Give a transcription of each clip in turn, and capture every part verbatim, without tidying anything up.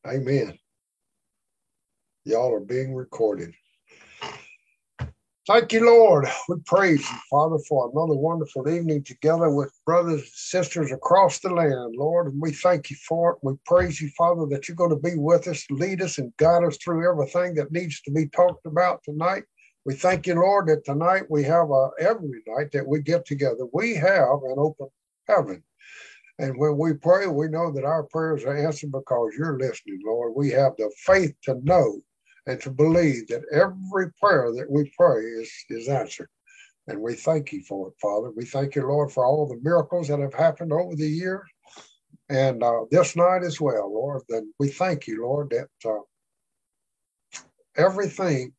Amen. Y'all are being recorded. Thank you, Lord. We praise you, Father, for another wonderful evening together with brothers and sisters across the land, Lord. And we thank you for it. We praise you, Father, that you're going to be with us, lead us, and guide us through everything that needs to be talked about tonight. We thank you, Lord, that tonight we have a, every night that we get together, we have an open heaven. And when we pray, we know that our prayers are answered because you're listening, Lord. We have the faith to know and to believe that every prayer that we pray is, is answered. And we thank you for it, Father. We thank you, Lord, for all the miracles that have happened over the years and uh, this night as well, Lord. Then we thank you, Lord, that uh, everything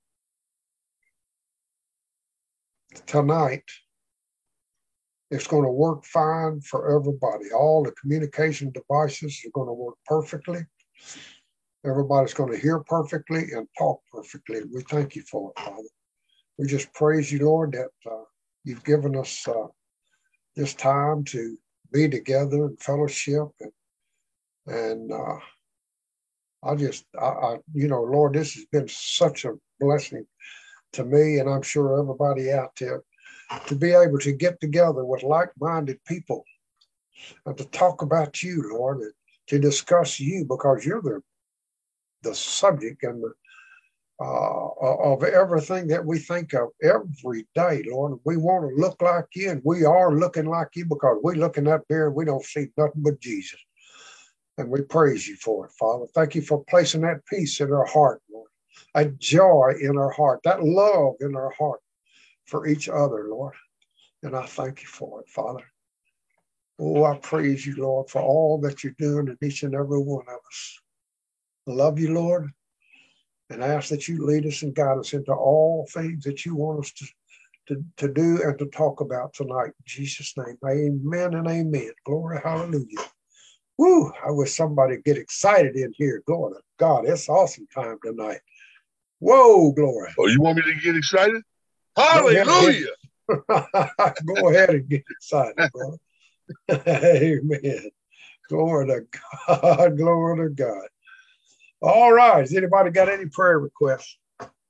tonight is going to work fine for everybody. All the communication devices are going to work perfectly. Everybody's going to hear perfectly and talk perfectly. We thank you for it, Father. We just praise you, Lord, that uh, you've given us uh, this time to be together in fellowship. And, and uh, I just, I, I, you know, Lord, this has been such a blessing to me, and I'm sure everybody out there, to be able to get together with like-minded people and to talk about you, Lord, and to discuss you, because you're the the subject and the, uh, of everything that we think of every day, Lord. We want to look like you, and we are looking like you because we look in that mirror and we don't see nothing but Jesus. And we praise you for it, Father. Thank you for placing that peace in our heart, Lord, a joy in our heart, that love in our heart for each other, Lord. And I thank you for it, Father. Oh, I praise you, Lord, for all that you're doing in each and every one of us. I love you, Lord, and ask that you lead us and guide us into all things that you want us to, to, to do and to talk about tonight. In Jesus' name, amen and amen. Glory, hallelujah. Woo, I wish somebody would get excited in here. Glory to God. It's awesome time tonight. Whoa, glory. Oh, you want me to get excited? Hallelujah. Go ahead and get excited, brother. Amen. Glory to God. Glory to God. All right. Has anybody got any prayer requests?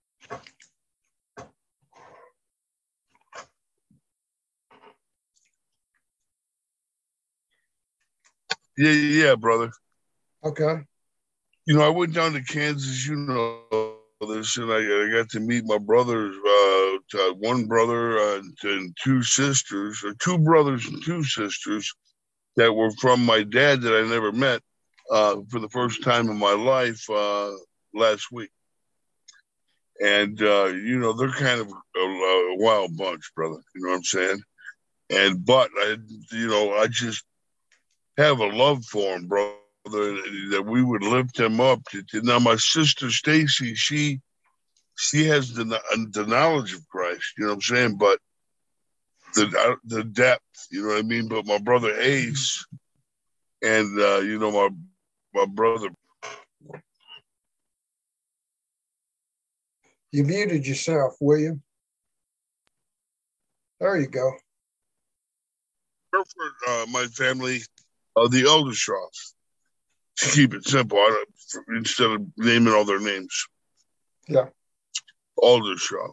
Yeah, yeah, brother. Okay. You know, I went down to Kansas, you know this, and I, I got to meet my brothers, uh, one brother uh, and two sisters, or two brothers and two sisters that were from my dad that I never met uh, for the first time in my life uh, last week. And, uh, you know, they're kind of a, a wild bunch, brother. You know what I'm saying? And, but, I, you know, I just have a love for them, brother, that we would lift them up. Now, my sister Stacy, she she has the the knowledge of Christ, you know what I'm saying, but the the depth, you know what I mean. But my brother Ace, and uh, you know my my brother. You muted yourself, William. There you go. For uh, my family, uh, the Eldershoffs. To keep it simple, I don't, instead of naming all their names. Yeah. Aldershoff.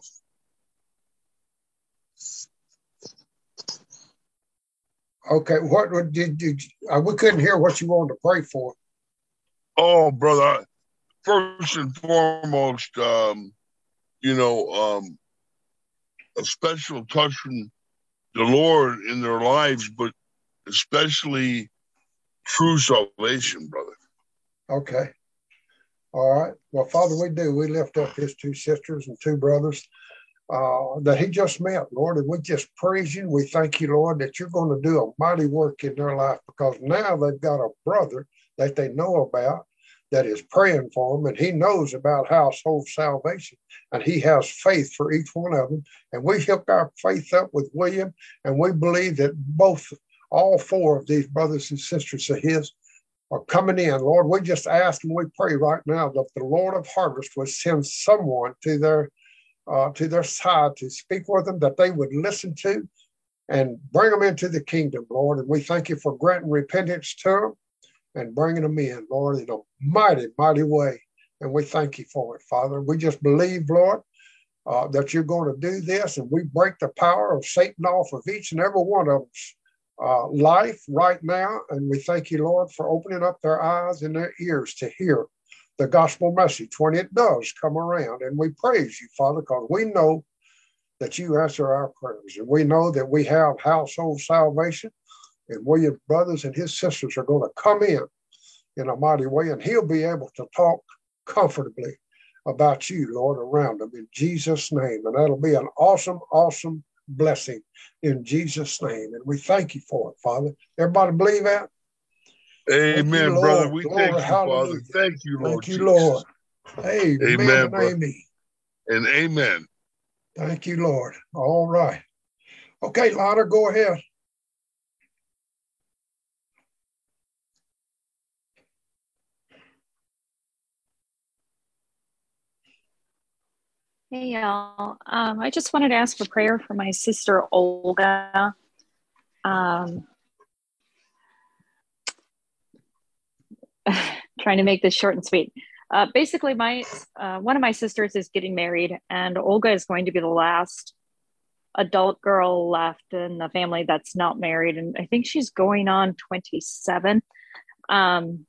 Okay. What did you? Uh, we couldn't hear what you wanted to pray for. Oh, brother! First and foremost, um, you know, um, a special touch from the Lord in their lives, but especially true salvation, brother. Okay. All right. Well, Father, we do. We lift up his two sisters and two brothers uh, that he just met, Lord, and we just praise you. We thank you, Lord, that you're going to do a mighty work in their life, because now they've got a brother that they know about that is praying for them, and he knows about household salvation, and he has faith for each one of them. And we hook our faith up with William, and we believe that both, all four of these brothers and sisters of his are coming in. Lord, we just ask and we pray right now that the Lord of harvest would send someone to their uh, to their side to speak with them, that they would listen to and bring them into the kingdom, Lord. And we thank you for granting repentance to them. and bringing them in, Lord, in a mighty, mighty way. And we thank you for it, Father. We just believe, Lord, uh, that you're going to do this, and we break the power of Satan off of each and every one of us. Uh, life right now, and we thank you, Lord, for opening up their eyes and their ears to hear the gospel message when it does come around. And we praise you, Father, because we know that you answer our prayers, and we know that we have household salvation, and William's brothers and his sisters are going to come in in a mighty way, and he'll be able to talk comfortably about you, Lord, around them in Jesus' name. And that'll be an awesome, awesome blessing in Jesus' name. And we thank you for it, Father. Everybody believe that? Amen, you, brother. We Glory, thank you, hallelujah. Father. Thank you, Lord Thank you, Jesus. Lord. Amen, amen, and brother. amen. And amen. Thank you, Lord. All right. Okay, Lana, go ahead. Hey, y'all. Um, I just wanted to ask for prayer for my sister, Olga. Um, trying to make this short and sweet. Uh, basically, my uh, one of my sisters is getting married, and Olga is going to be the last adult girl left in the family that's not married. And I think she's going on twenty-seven. Um,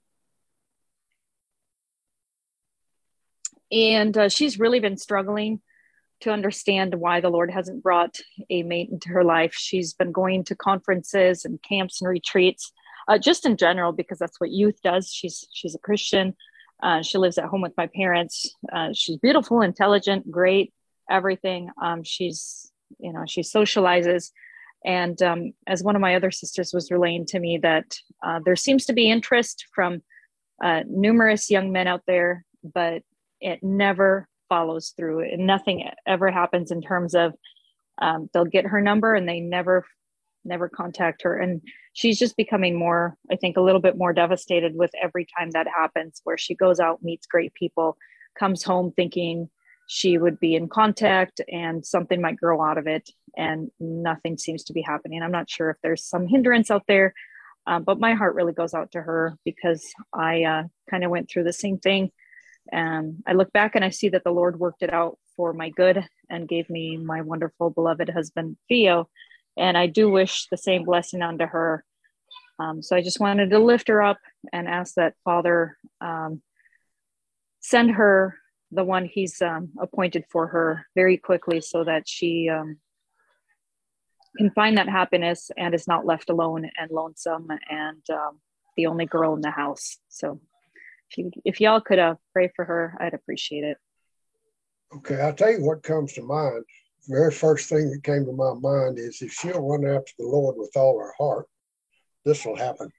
and uh, she's really been struggling to understand why the Lord hasn't brought a mate into her life. She's been going to conferences and camps and retreats, uh, just in general, because that's what youth does. She's she's a Christian. Uh, she lives at home with my parents. Uh, she's beautiful, intelligent, great, everything. Um, she's, you know, she socializes. And um, as one of my other sisters was relaying to me, that uh, there seems to be interest from uh, numerous young men out there, but it never follows through, and nothing ever happens in terms of um, they'll get her number and they never never contact her. And she's just becoming more, I think, a little bit more devastated with every time that happens, where she goes out, meets great people, comes home thinking she would be in contact and something might grow out of it, and nothing seems to be happening. I'm not sure if there's some hindrance out there, um, but my heart really goes out to her, because I uh, kind of went through the same thing. And I look back and I see that the Lord worked it out for my good and gave me my wonderful, beloved husband, Theo. And I do wish the same blessing onto her. Um, so I just wanted to lift her up and ask that Father um, send her the one he's um, appointed for her very quickly, so that she um, can find that happiness and is not left alone and lonesome and um, the only girl in the house. So If, you, if y'all could uh, pray for her, I'd appreciate it. Okay, I'll tell you what comes to mind. The very first thing that came to my mind is, if she'll run after the Lord with all her heart, this will happen.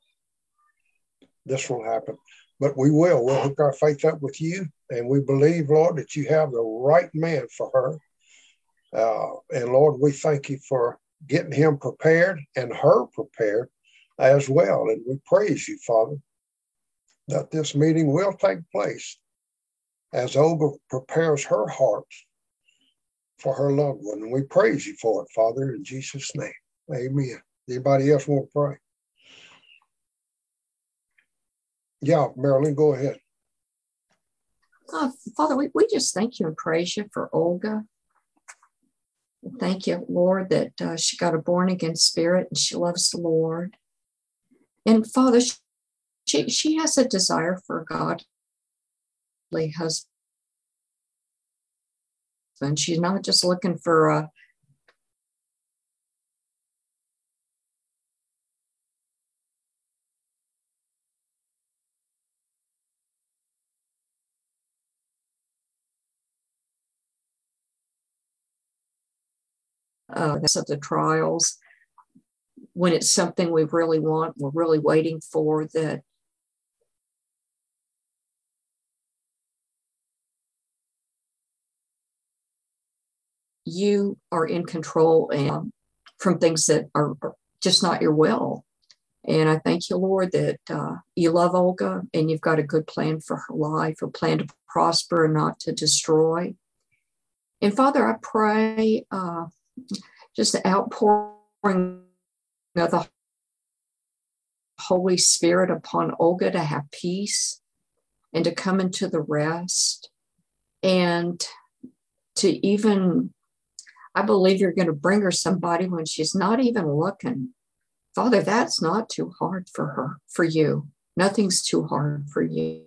This will happen. But we will. We'll hook our faith up with you, and we believe, Lord, that you have the right man for her. Uh, and Lord, we thank you for getting him prepared and her prepared as well. And we praise you, Father, that this meeting will take place as Olga prepares her heart for her loved one. And we praise you for it, Father, in Jesus' name. Amen. Anybody else want to pray? Yeah, Marilyn, go ahead. Uh, Father, we, we just thank you and praise you for Olga. Thank you, Lord, that uh, she got a born-again spirit and she loves the Lord. And Father, she, she has a desire for a godly husband. She's not just looking for a uh, of the trials. When it's something we really want, we're really waiting for, that you are in control and from things that are, are just not your will. And I thank you, Lord, that uh, you love Olga and you've got a good plan for her life, a plan to prosper and not to destroy. And Father, I pray uh, just the outpouring of the Holy Spirit upon Olga to have peace and to come into the rest and to even, I believe you're going to bring her somebody when she's not even looking. Father, that's not too hard for her, for you. Nothing's too hard for you.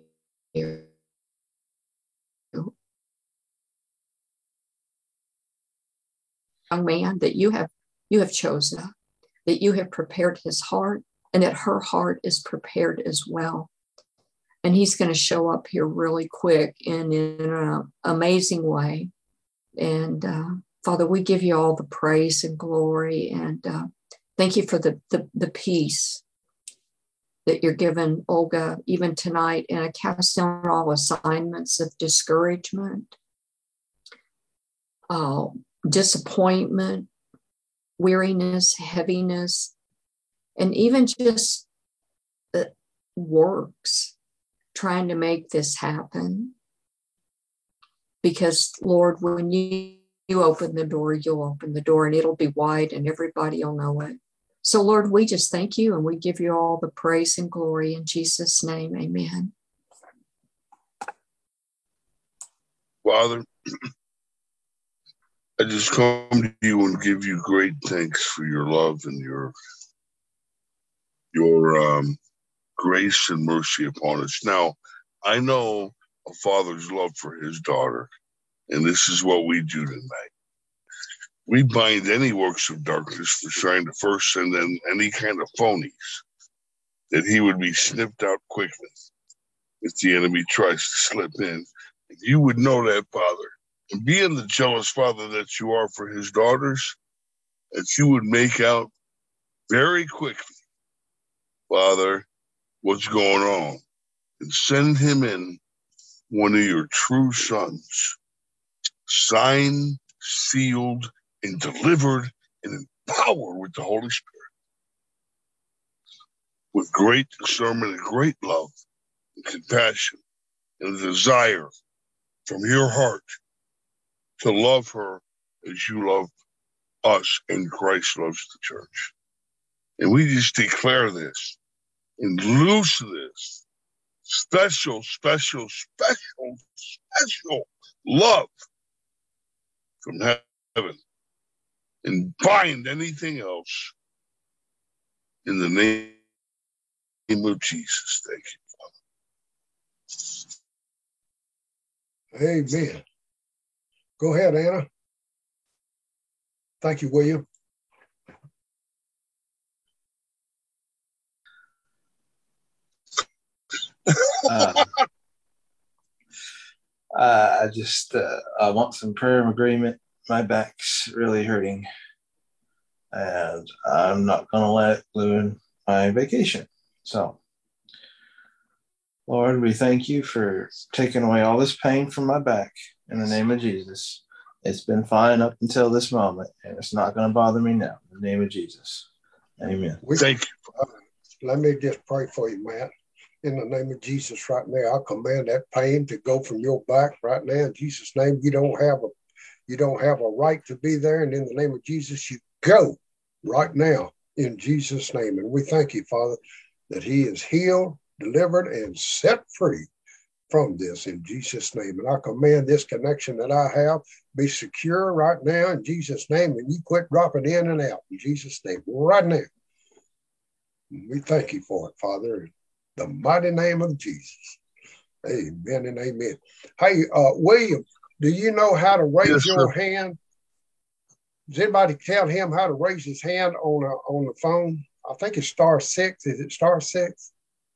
Young man that you have you have chosen, that you have prepared his heart, and that her heart is prepared as well. And he's going to show up here really quick and in an amazing way. And uh, Father, we give you all the praise and glory, and uh, thank you for the, the the peace that you're giving Olga even tonight. And I cast down all assignments of discouragement, uh, disappointment, weariness, heaviness, and even just the works trying to make this happen. Because, Lord, when you, you open the door, you'll open the door, and it'll be wide and everybody will know it. So, Lord, we just thank you and we give you all the praise and glory in Jesus' name. Amen. Father, I just come to you and give you great thanks for your love and your your um, grace and mercy upon us. Now, I know a father's love for his daughter, and this is what we do tonight. We bind any works of darkness for trying to first send in any kind of phonies, that he would be snipped out quickly if the enemy tries to slip in. If you would know that, Father, and being the jealous father that you are for his daughters, that you would make out very quickly, Father, what's going on, and send him in one of your true sons, signed, sealed, and delivered and empowered with the Holy Spirit, with great discernment and great love and compassion and a desire from your heart to love her as you love us and Christ loves the church. And we just declare this and loose this special, special, special, special love from heaven, and bind anything else in the name of Jesus. Thank you, Father. Amen. Go ahead, Anna. Thank you, William. uh, uh, I just uh, I want some prayer of agreement. My back's really hurting, and I'm not going to let it ruin my vacation. So, Lord, we thank you for taking away all this pain from my back in the name of Jesus. It's been fine up until this moment, and it's not going to bother me now. In the name of Jesus. Amen. We, Thank you. Uh, let me just pray for you, Matt. In the name of Jesus right now, I command that pain to go from your back right now. In Jesus' name, you don't have a you don't have a right to be there. And in the name of Jesus, you go right now in Jesus' name. And we thank you, Father, that he is healed, delivered, and set free from this in Jesus' name. And I command this connection that I have be secure right now in Jesus' name. And you quit dropping in and out in Jesus' name right now. And we thank you for it, Father, in the mighty name of Jesus. Amen and amen. Hey, uh, William, do you know how to raise Yes, your sir. hand? Does anybody tell him how to raise his hand on a, on the phone? I think it's star six. Is it star six?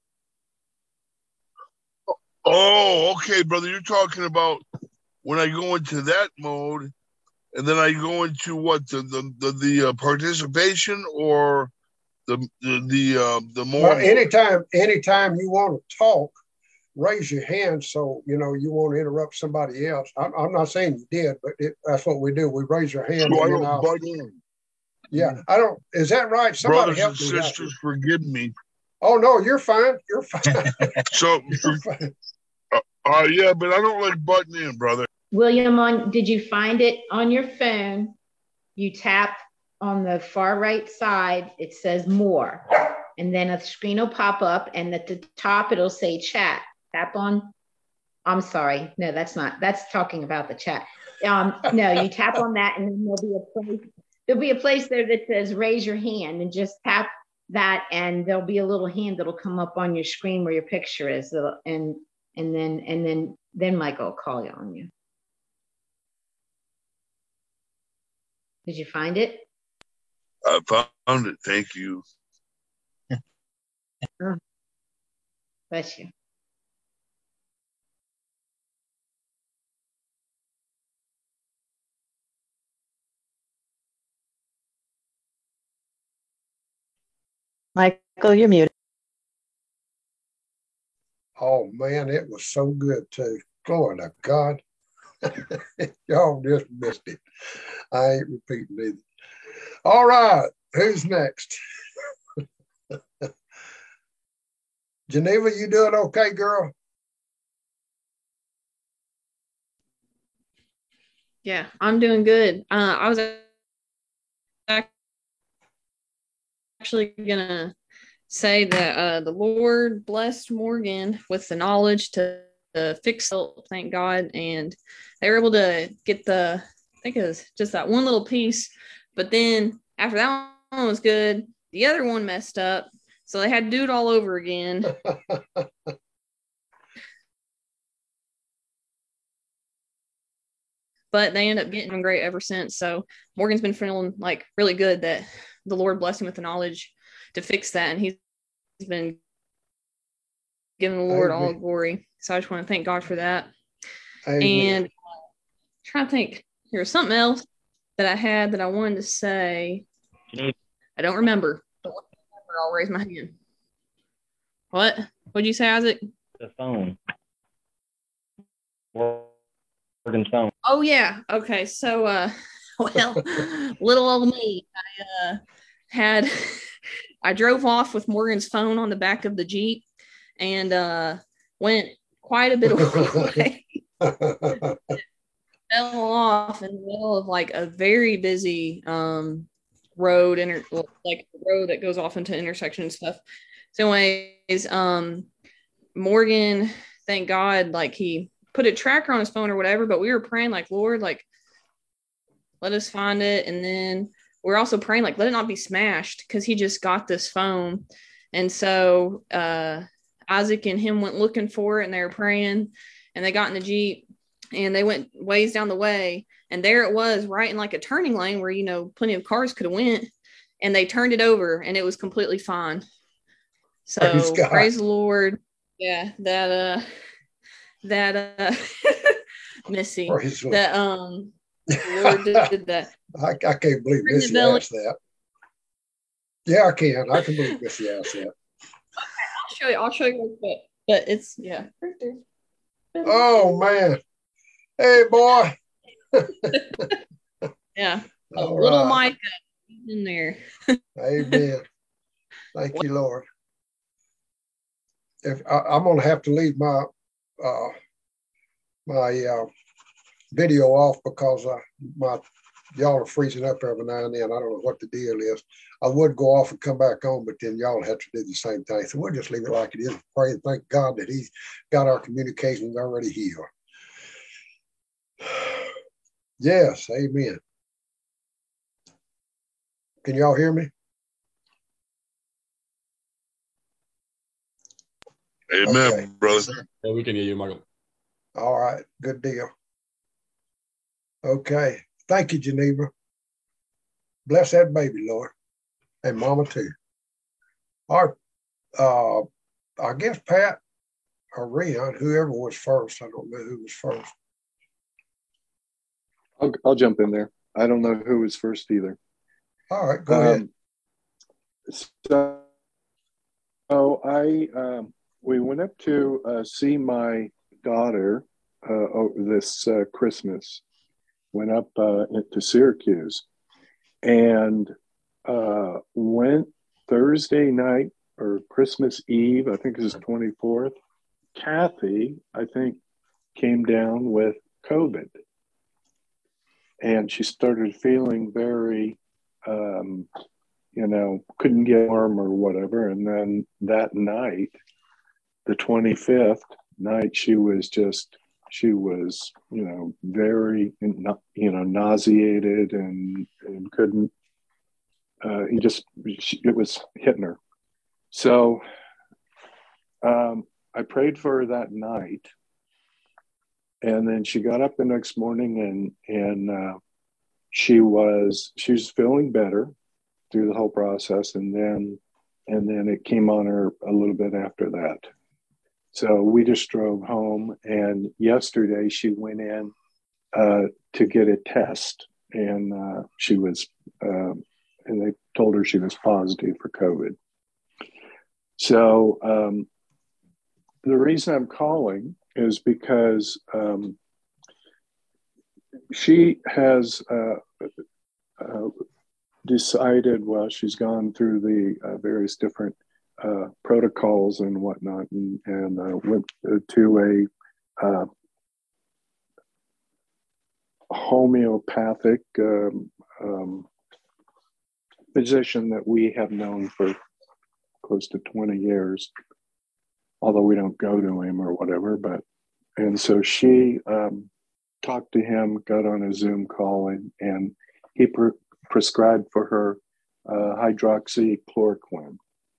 Oh, okay, brother. You're talking about when I go into that mode, and then I go into what the the the, the uh, participation or the the the uh, the more. Well, anytime anytime you want to talk, raise your hand so you know you won't interrupt somebody else. I'm, I'm not saying you did, but it, that's what we do. We raise your hand. So I and then don't I'll, butt in. Yeah, I don't. Is that right? Somebody Brothers help and me out sisters, here. forgive me. Oh no, you're fine. You're fine. So, You're fine. uh, uh, yeah, but I don't like butting in, brother. William, on did you find it on your phone? You tap on the far right side. It says more, and then a screen will pop up, and at the top it'll say chat. Tap on. I'm sorry. No, that's not. That's talking about the chat. Um, no, you tap on that, and then there'll be a place. There'll be a place there that says raise your hand, and just tap that, and there'll be a little hand that'll come up on your screen where your picture is, and and then and then then Michael will call you on you. Did you find it? I found it. Thank you. Oh, bless you. Michael, you're muted. Oh man, it was so good too. Glory to God. Y'all just missed it. I ain't repeating either. All right, who's next? Geneva, you doing okay, girl? Yeah, I'm doing good. Uh, I was actually gonna say that uh, the Lord blessed Morgan with the knowledge to, to fix it, thank God, and they were able to get the, I think it was just that one little piece, but then after that one was good, the other one messed up, so they had to do it all over again. But they end up getting great ever since. So Morgan's been feeling like really good that the Lord blessed him with the knowledge to fix that. And he's been giving the Lord all glory. So I just want to thank God for that. Amen. And uh, trying to think, there was something else that I had that I wanted to say. I don't remember. But when I remember, I'll raise my hand. What? What'd you say, Isaac? The phone. Morgan's phone. Oh yeah. Okay. So uh well, little old me. I uh had I drove off with Morgan's phone on the back of the Jeep and uh went quite a bit away. Fell off in the middle of like a very busy um road inter- like a road that goes off into intersection and stuff. So anyways, um Morgan, thank God, like he put a tracker on his phone or whatever, but we were praying like, Lord, like, let us find it. And then we're also praying, like, let it not be smashed because he just got this phone. And so uh, Isaac and him went looking for it and they were praying and they got in the Jeep and they went ways down the way. And there it was right in like a turning lane where, you know, plenty of cars could have went, and they turned it over and it was completely fine. So praise, praise the Lord. Yeah, that, uh, that uh Missy Praise that um the Lord did, did that. I, I can't believe Ring Missy asked that. Yeah, I can. I can believe Missy asked that. Okay, I'll show you. I'll show you real quick. But it's yeah. Right there. Oh man. Hey boy. Yeah. A All little right. Micah in there. Amen. Thank what? you, Lord. If I, I'm gonna have to leave my uh my uh video off because uh, my y'all are freezing up every now and then. I don't know what the deal is. I would go off and come back on, but then y'all have to do the same thing. So we'll just leave it like it is. Pray and thank God that He's got our communications already healed. Yes, amen. Can y'all hear me? Amen, okay. Brother. Yeah, we can hear you, Michael. All right, good deal. Okay. Thank you, Geneva. Bless that baby, Lord. And Mama too. All right. Uh, I guess Pat or Rion, whoever was first. I don't know who was first. I'll, I'll jump in there. I don't know who was first either. All right, go um, ahead. So, so I, um, we went up to uh, see my daughter uh, this uh, Christmas. Went up uh, to Syracuse and uh, went Thursday night or Christmas Eve, I think it was twenty-fourth. Kathy, I think, came down with COVID. And she started feeling very um, you know, couldn't get warm or whatever. And then that night, the twenty-fifth night, she was just, she was, you know, very, you know, nauseated and, and couldn't, uh, he just, she, it was hitting her. So um, I prayed for her that night. And then she got up the next morning and, and uh, she was, she was feeling better through the whole process. And then, and then it came on her a little bit after that. So we just drove home, and yesterday she went in uh, to get a test, and uh, she was, uh, and they told her she was positive for COVID. So um, the reason I'm calling is because um, she has uh, uh, decided, well, she's gone through the uh, various different uh, protocols and whatnot, and, and uh, went to a uh, homeopathic um, um, physician that we have known for close to twenty years, although we don't go to him or whatever. But and so she um, talked to him, got on a Zoom call, and, and he pre- prescribed for her uh, hydroxychloroquine.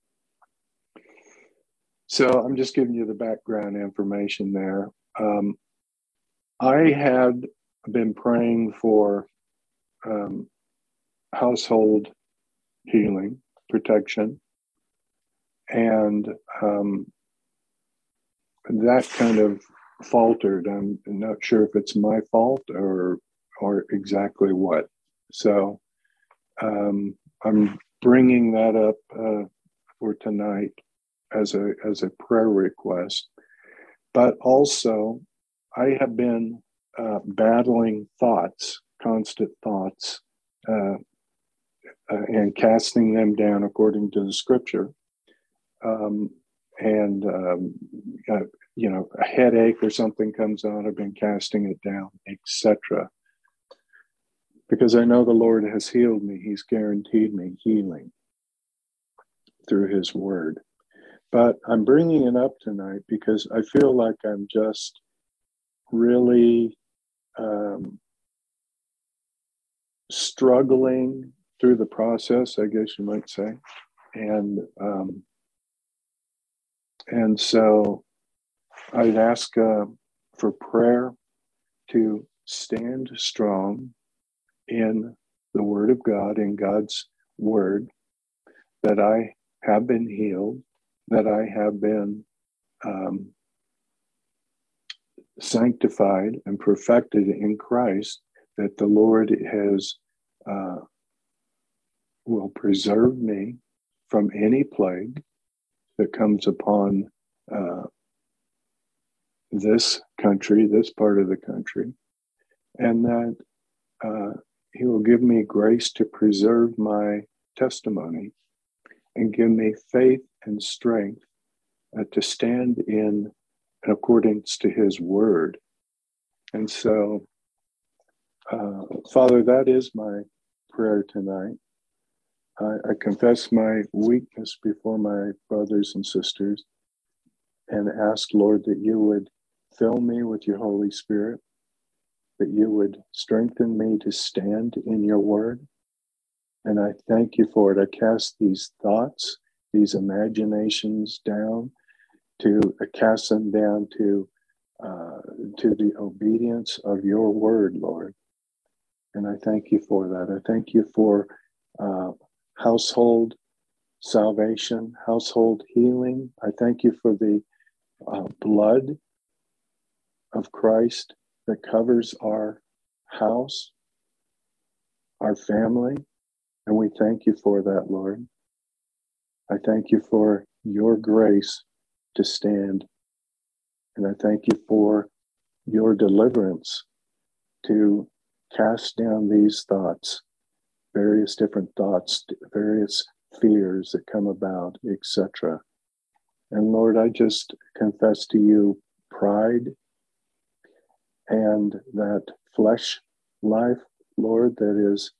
So I'm just giving you the background information there. Um, I had been praying for um, household healing, protection, and um, that kind of faltered. I'm not sure if it's my fault or or exactly what. So um, I'm bringing that up uh, for tonight as a as a prayer request. But also, I have been uh, battling thoughts, constant thoughts, uh, uh, and casting them down according to the scripture. Um, and, um, uh, you know, a headache or something comes on, I've been casting it down, et cetera. Because I know the Lord has healed me. He's guaranteed me healing through his word. But I'm bringing it up tonight because I feel like I'm just really um, struggling through the process, I guess you might say. And um, and so I'd ask uh, for prayer to stand strong in the Word of God, in God's Word, that I have been healed, that I have been um, sanctified and perfected in Christ, that the Lord has uh, will preserve me from any plague that comes upon uh, this country, this part of the country, and that uh, he will give me grace to preserve my testimony and give me faith and strength uh, to stand in accordance to his word. And so, uh, Father, that is my prayer tonight. I, I confess my weakness before my brothers and sisters and ask, Lord, that you would fill me with your Holy Spirit, that you would strengthen me to stand in your word. And I thank you for it. I cast these thoughts, these imaginations down, to uh, cast them down to uh, to the obedience of your word, Lord. And I thank you for that. I thank you for uh, household salvation, household healing. I thank you for the uh, blood of Christ that covers our house, our family. And we thank you for that, Lord. I thank you for your grace to stand. And I thank you for your deliverance to cast down these thoughts, various different thoughts, various fears that come about, et cetera. And Lord, I just confess to you pride and that flesh life, Lord, that is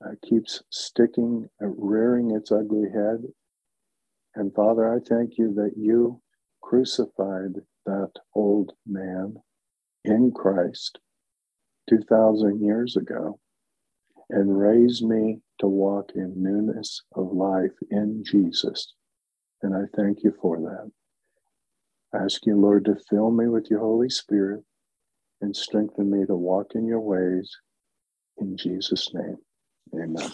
uh, keeps sticking, uh, rearing its ugly head. And Father, I thank you that you crucified that old man in Christ two thousand years ago and raised me to walk in newness of life in Jesus. And I thank you for that. I ask you, Lord, to fill me with your Holy Spirit and strengthen me to walk in your ways. In Jesus' name, amen.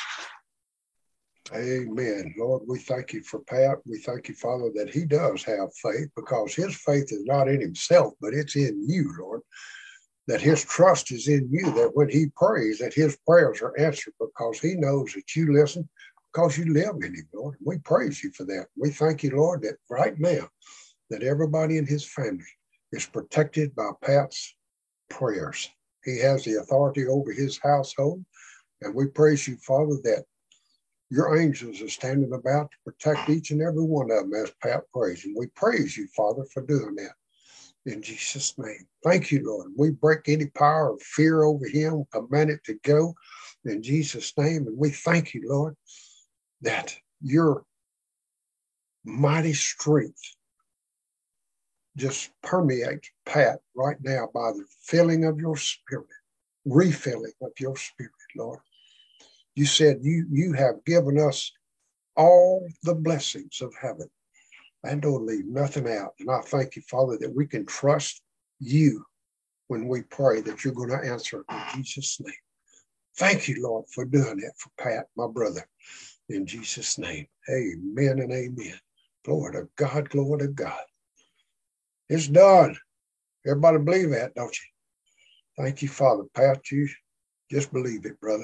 Amen. Lord, we thank you for Pat. We thank you, Father, that he does have faith, because his faith is not in himself, but it's in you, Lord. That his trust is in you, that when he prays, that his prayers are answered, because he knows that you listen, because you live in him, Lord. We praise you for that. We thank you, Lord, that right now, that everybody in his family is protected by Pat's prayers. He has the authority over his household, and we praise you, Father, that your angels are standing about to protect each and every one of them as Pat prays. And we praise you, Father, for doing that. In Jesus' name. Thank you, Lord. We break any power of fear over him, command it to go in Jesus' name. And we thank you, Lord, that your mighty strength just permeates Pat right now by the filling of your spirit, refilling of your spirit, Lord. You said you, you have given us all the blessings of heaven and don't leave nothing out. And I thank you, Father, that we can trust you when we pray, that you're going to answer in Jesus' name. Thank you, Lord, for doing that for Pat, my brother, in Jesus' name. Amen and amen. Glory to God, glory to God. It's done. Everybody believe that, don't you? Thank you, Father. Pat, you just believe it, brother.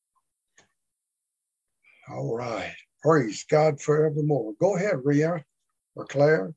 All right. Praise God forevermore. Go ahead, Ria or Claire.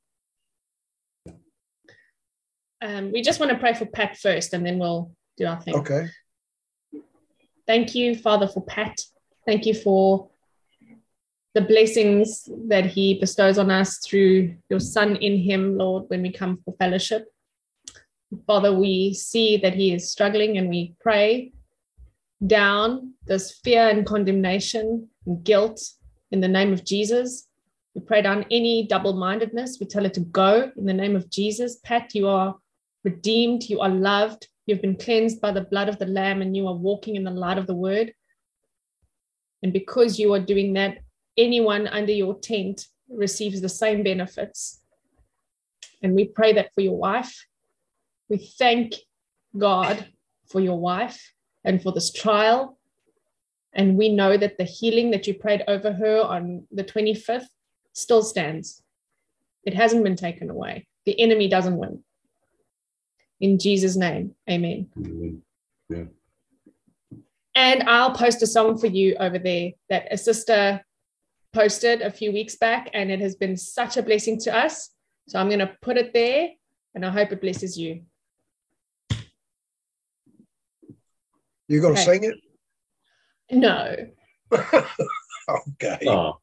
Um, we just want to pray for Pat first, and then we'll do our thing. Okay. Thank you, Father, for Pat. Thank you for the blessings that he bestows on us through your Son in him, Lord, when we come for fellowship. Father, we see that he is struggling, and we pray down this fear and condemnation and guilt in the name of Jesus. We pray down any double-mindedness. We tell it to go in the name of Jesus. Pat, you are redeemed. You are loved. You've been cleansed by the blood of the Lamb, and you are walking in the light of the word. And because you are doing that, anyone under your tent receives the same benefits. And we pray that for your wife. We thank God for your wife and for this trial. And we know that the healing that you prayed over her on the twenty-fifth still stands. It hasn't been taken away. The enemy doesn't win. In Jesus' name, amen. Amen. Yeah. And I'll post a song for you over there that a sister posted a few weeks back, and it has been such a blessing to us. So I'm going to put it there, and I hope it blesses you. You going to Okay. sing it? No. Okay. Oh.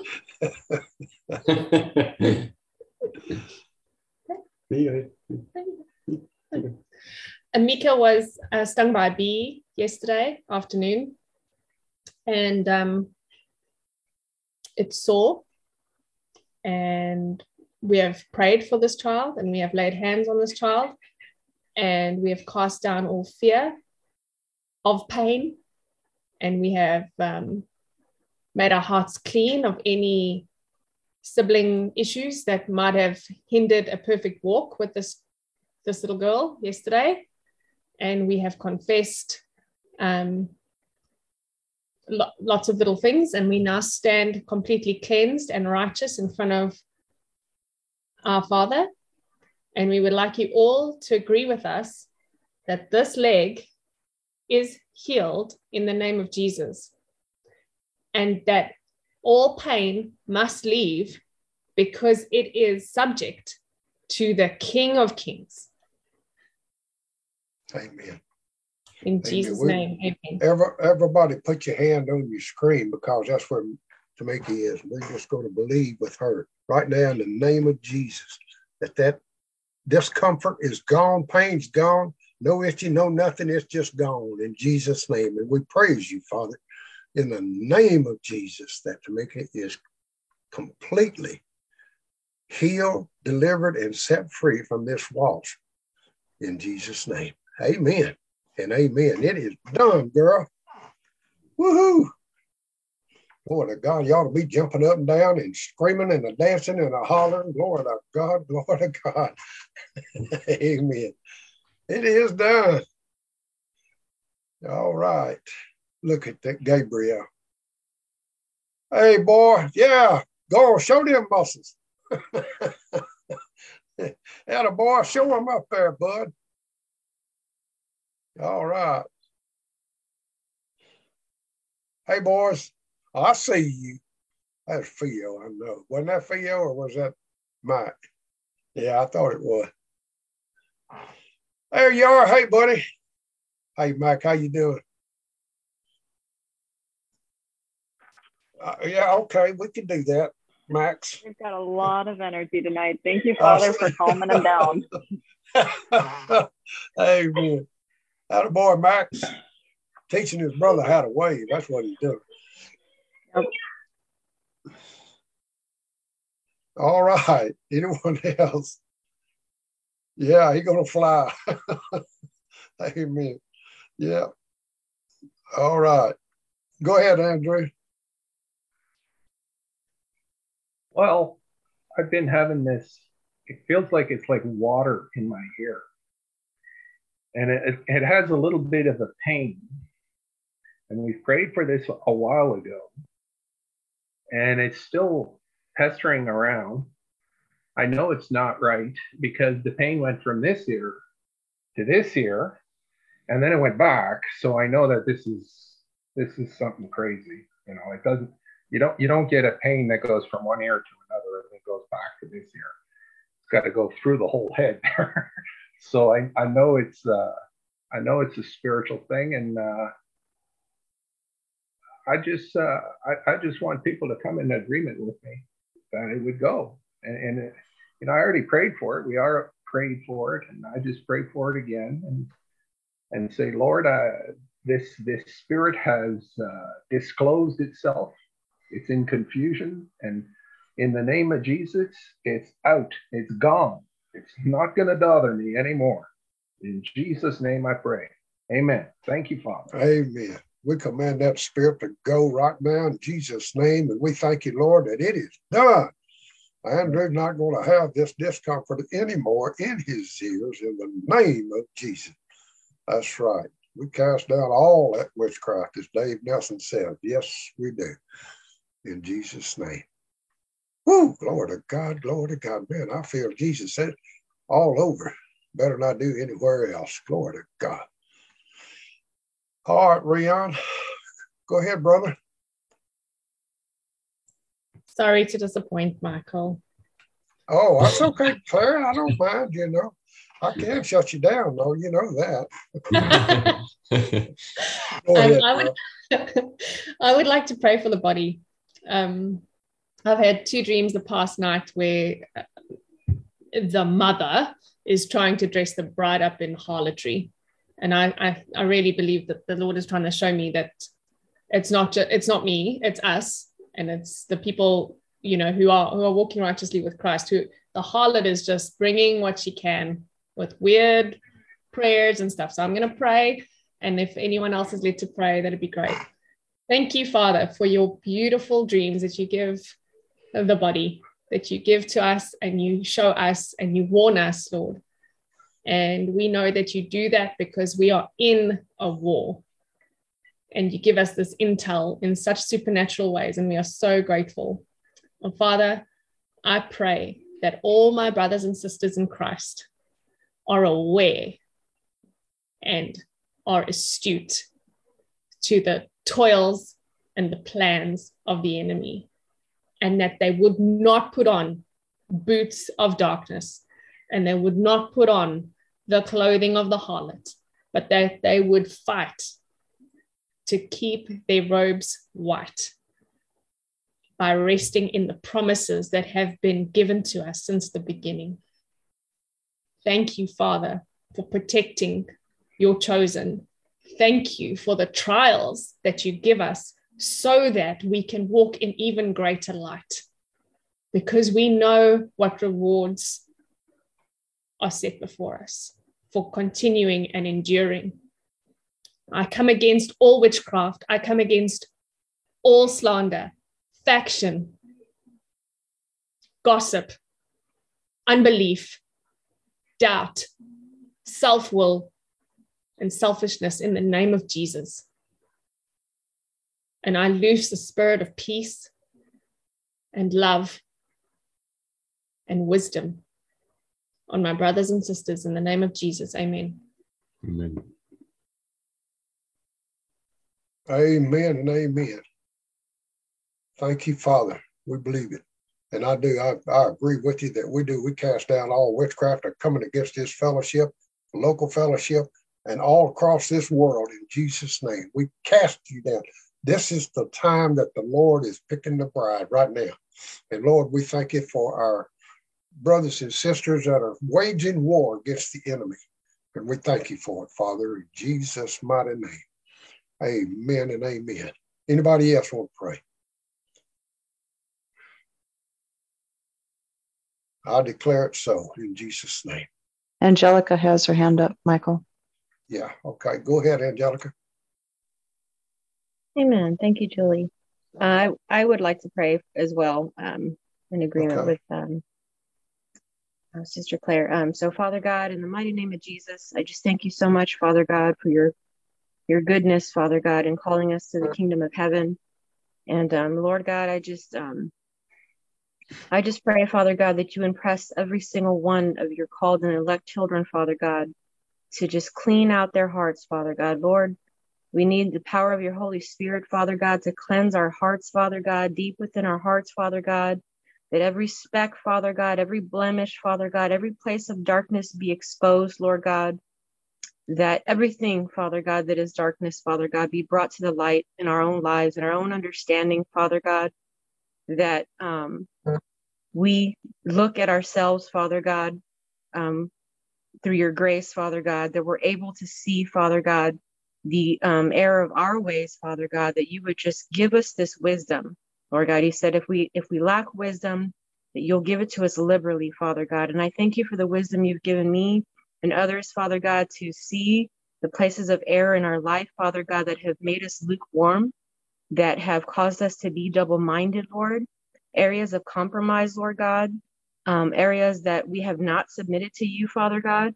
Amika was uh, stung by a bee yesterday afternoon, and um, it's sore. And we have prayed for this child, and we have laid hands on this child, and we have cast down all fear of pain, and we have um, made our hearts clean of any sibling issues that might have hindered a perfect walk with this, this little girl yesterday. And we have confessed um, lo- lots of little things, and we now stand completely cleansed and righteous in front of our Father. And we would like you all to agree with us that this leg is healed in the name of Jesus, and that all pain must leave because it is subject to the King of Kings. Amen. In Amen. Jesus' We- name, amen. Every, everybody put your hand on your screen, because that's where Tamika is. We're just going to believe with her right now in the name of Jesus that that discomfort is gone, pain's gone, no issue, no nothing. It's just gone in Jesus' name. And we praise you, Father, in the name of Jesus, that Tamika is completely healed, delivered, and set free from this wasp. In Jesus' name, amen and amen. It is done, girl. Woohoo! Glory to God. You ought to be jumping up and down and screaming and a dancing and a hollering. Glory to God. Glory to God. Amen. It is done. All right. Look at that Gabriel. Hey, boy. Yeah. Go on. Show them muscles. Atta boy. Show them up there, bud. All right. Hey, boys. I see you. That's Theo, I know. Wasn't that Theo or was that Mike? Yeah, I thought it was. There you are. Hey, buddy. Hey, Mike, how you doing? Uh, yeah, okay, we can do that, Max. We've got a lot of energy tonight. Thank you, Father, uh, for calming him down. Amen. Atta boy, Max. Teaching his brother how to wave. That's what he's doing. Yep. All right. Anyone else? Yeah, he's gonna fly. Amen. Yeah. All right. Go ahead, Andrew. Well, I've been having this, it feels like it's like water in my ear. And it, it has a little bit of a pain. And we prayed for this a while ago. And it's still pestering around. I know it's not right because the pain went from this ear to this ear, and then it went back. So I know that this is this is something crazy. You know, it doesn't. You don't you don't get a pain that goes from one ear to another and it goes back to this ear. It's got to go through the whole head. So I I know it's uh, I know it's a spiritual thing, and uh, I just uh, I, I just want people to come in agreement with me that it would go. And, and it, you know, I already prayed for it. We are prayed for it, and I just pray for it again, and and say, Lord, uh, this this spirit has uh, disclosed itself. It's in confusion, and in the name of Jesus, it's out. It's gone. It's not going to bother me anymore. In Jesus' name, I pray. Amen. Thank you, Father. Amen. We command that spirit to go right now in Jesus' name, and we thank you, Lord, that it is done. Andrew's not going to have this discomfort anymore in his ears in the name of Jesus. That's right. We cast down all that witchcraft, as Dave Nelson said. Yes, we do. In Jesus' name. Woo! Glory to God, glory to God. Man, I feel Jesus said all over. Better not do anywhere else. Glory to God. All right, Rion. Go ahead, brother. Sorry to disappoint, Michael. Oh, that's okay, Claire. I don't mind, you know. I can shut you down, though. You know that. Go ahead, um, I, would, I would like to pray for the body. Um, I've had two dreams the past night where the mother is trying to dress the bride up in harlotry. And I, I, I really believe that the Lord is trying to show me that it's not just, it's not me, it's us. And it's the people, you know, who are who are walking righteously with Christ, who the harlot is just bringing what she can with weird prayers and stuff. So I'm going to pray. And if anyone else is led to pray, that'd be great. Thank you, Father, for your beautiful dreams that you give the body, that you give to us and you show us and you warn us, Lord. And we know that you do that because we are in a war. And you give us this intel in such supernatural ways, and we are so grateful. And Father, I pray that all my brothers and sisters in Christ are aware and are astute to the toils and the plans of the enemy, and that they would not put on boots of darkness, and they would not put on the clothing of the harlot, but that they would fight to keep their robes white by resting in the promises that have been given to us since the beginning. Thank you, Father, for protecting your chosen. Thank you for the trials that you give us so that we can walk in even greater light, because we know what rewards are set before us for continuing and enduring. I come against all witchcraft. I come against all slander, faction, gossip, unbelief, doubt, self-will, and selfishness in the name of Jesus. And I loose the spirit of peace and love and wisdom on my brothers and sisters in the name of Jesus. Amen. Amen. Amen and amen. Thank you, Father. We believe it. And I do, I, I agree with you that we do. We cast down all witchcraft that are coming against this fellowship, local fellowship, and all across this world in Jesus' name. We cast you down. This is the time that the Lord is picking the bride right now. And Lord, we thank you for our brothers and sisters that are waging war against the enemy. And we thank you for it, Father, in Jesus' mighty name. Amen and amen. Anybody else want to pray? I declare it so in Jesus' name. Angelica has her hand up, Michael. Yeah, okay. Go ahead, Angelica. Amen. Thank you, Julie. Uh, I, I would like to pray as well, um, in agreement Okay. with um, uh, Sister Claire. Um, so, Father God, in the mighty name of Jesus, I just thank you so much, Father God, for your your goodness, Father God, in calling us to the kingdom of heaven. And um, Lord God, I just um, I just pray, Father God, that you impress every single one of your called and elect children, Father God, to just clean out their hearts, Father God. Lord, we need the power of your Holy Spirit, Father God, to cleanse our hearts, Father God, deep within our hearts, Father God, that every speck, Father God, every blemish, Father God, every place of darkness be exposed, Lord God, that everything, Father God, that is darkness, Father God, be brought to the light in our own lives, in our own understanding, Father God, that um, we look at ourselves, Father God, um, through your grace, Father God, that we're able to see, Father God, the um, error of our ways, Father God, that you would just give us this wisdom, Lord God. You said if we if we lack wisdom, that you'll give it to us liberally, Father God. And I thank you for the wisdom you've given me and others, Father God, to see the places of error in our life, Father God, that have made us lukewarm, that have caused us to be double-minded, Lord, areas of compromise, Lord God, um, areas that we have not submitted to you, Father God,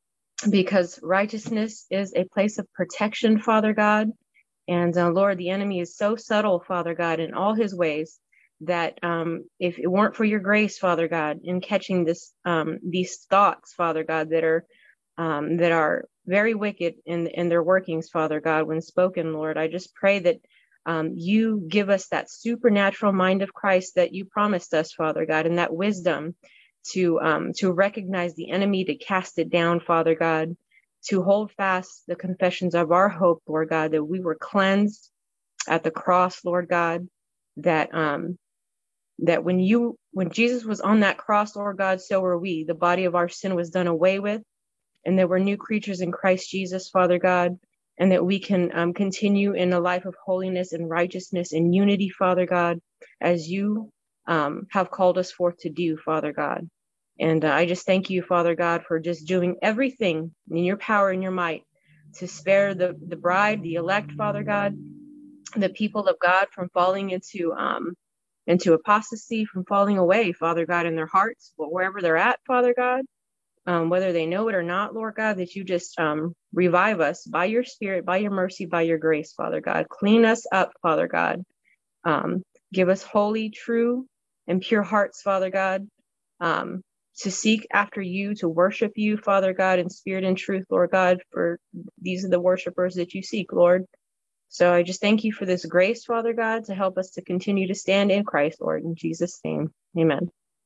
because righteousness is a place of protection, Father God. And uh, Lord, the enemy is so subtle, Father God, in all his ways, that um, if it weren't for your grace, Father God, in catching this, um, these thoughts, Father God, that are um, that are very wicked in in their workings, Father God, when spoken, Lord, I just pray that um, you give us that supernatural mind of Christ that you promised us, Father God, and that wisdom to um, to recognize the enemy, to cast it down, Father God, to hold fast the confessions of our hope, Lord God, that we were cleansed at the cross, Lord God, that um, that when you when Jesus was on that cross, Lord God, so were we. The body of our sin was done away with, and there were new creatures in Christ Jesus, Father God, and that we can um, continue in a life of holiness and righteousness and unity, Father God, as you um, have called us forth to do, Father God. And uh, I just thank you, Father God, for just doing everything in your power and your might to spare the, the bride, the elect, Father God, the people of God from falling into um, into apostasy, from falling away, Father God, in their hearts, but wherever they're at, Father God, um, whether they know it or not, Lord God, that you just um, revive us by your spirit, by your mercy, by your grace, Father God. Clean us up, Father God. Um, give us holy, true, and pure hearts, Father God, um, to seek after you, to worship you, Father God, in spirit and truth, Lord God, for these are the worshipers that you seek, Lord. So I just thank you for this grace, Father God, to help us to continue to stand in Christ, Lord, in Jesus' name. Amen.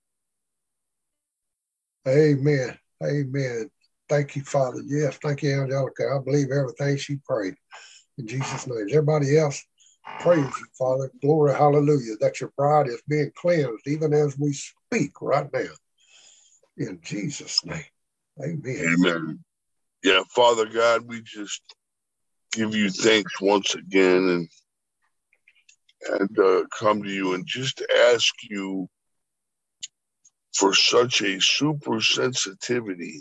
Amen. Amen. Thank you, Father. Yes, thank you, Angelica. I believe everything she prayed in Jesus' name. Everybody else, praise you, Father. Glory, hallelujah, that your bride is being cleansed even as we speak right now. In Jesus' name. Amen. Amen. Yeah, Father God, we just give you thanks once again. And and uh, come to you and just ask you for such a super sensitivity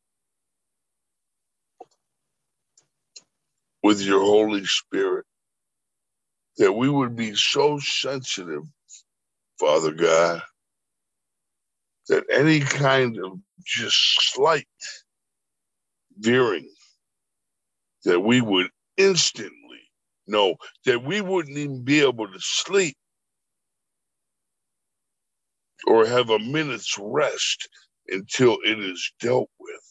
with your Holy Spirit, that we would be so sensitive, Father God, that any kind of just slight veering, that we would instantly know, that we wouldn't even be able to sleep or have a minute's rest until it is dealt with.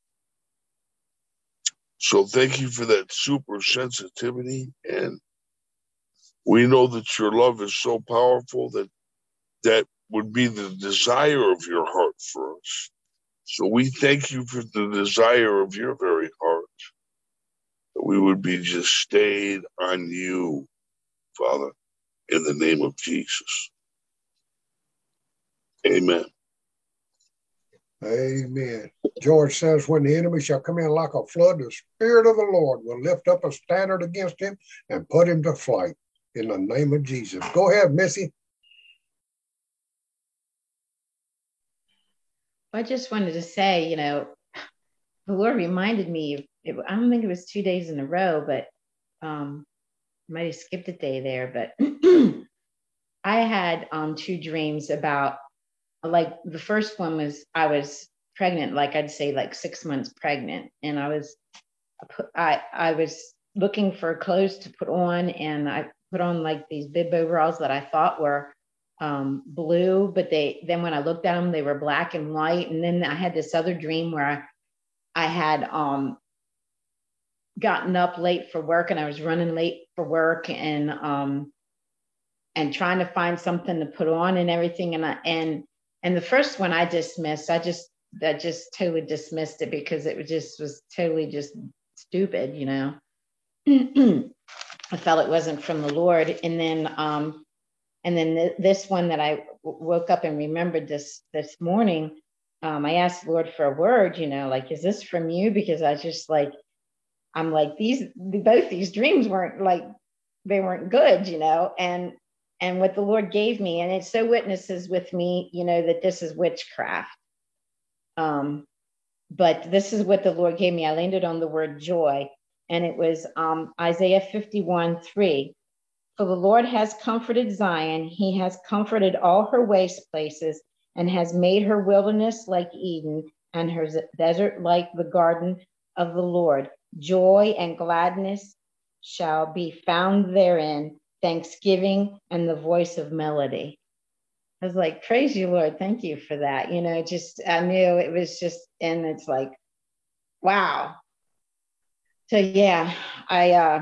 So thank you for that super sensitivity. And we know that your love is so powerful that that would be the desire of your heart for us. So we thank you for the desire of your very heart, that we would be just stayed on you, Father, in the name of Jesus. Amen. Amen. George says, when the enemy shall come in like a flood, the Spirit of the Lord will lift up a standard against him and put him to flight in the name of Jesus. Go ahead, Missy. I just wanted to say, you know, the Lord reminded me, it, I don't think it was two days in a row, but um, I might have skipped a day there, but I had um, two dreams about, like, the first one was I was pregnant, like I'd say like six months pregnant. And I was, I, I was looking for clothes to put on, and I put on like these bib overalls that I thought were um, blue, but they, then when I looked at them, they were black and white. And then I had this other dream where I, I had um, gotten up late for work, and I was running late for work, and, um, and trying to find something to put on and everything. And I, and, and the first one I dismissed, I just, I just totally dismissed it because it was just, was totally just stupid, you know. I felt it wasn't from the Lord. And then, um, and then th- this one that I w- woke up and remembered this, this morning, um, I asked the Lord for a word, you know, like, is this from you? Because I just like, I'm like, these, both these dreams weren't like, they weren't good, you know, and, and what the Lord gave me, and it so witnesses with me, you know, that this is witchcraft. Um, but this is what the Lord gave me. I landed on the word joy, and it was um, Isaiah fifty-one, three. For the Lord has comforted Zion. He has comforted all her waste places, and has made her wilderness like Eden, and her desert like the garden of the Lord. Joy and gladness shall be found therein, thanksgiving and the voice of melody. I was like, praise you, Lord. Thank you for that. You know, just, I knew it was just, and it's like, wow. So yeah, I, uh,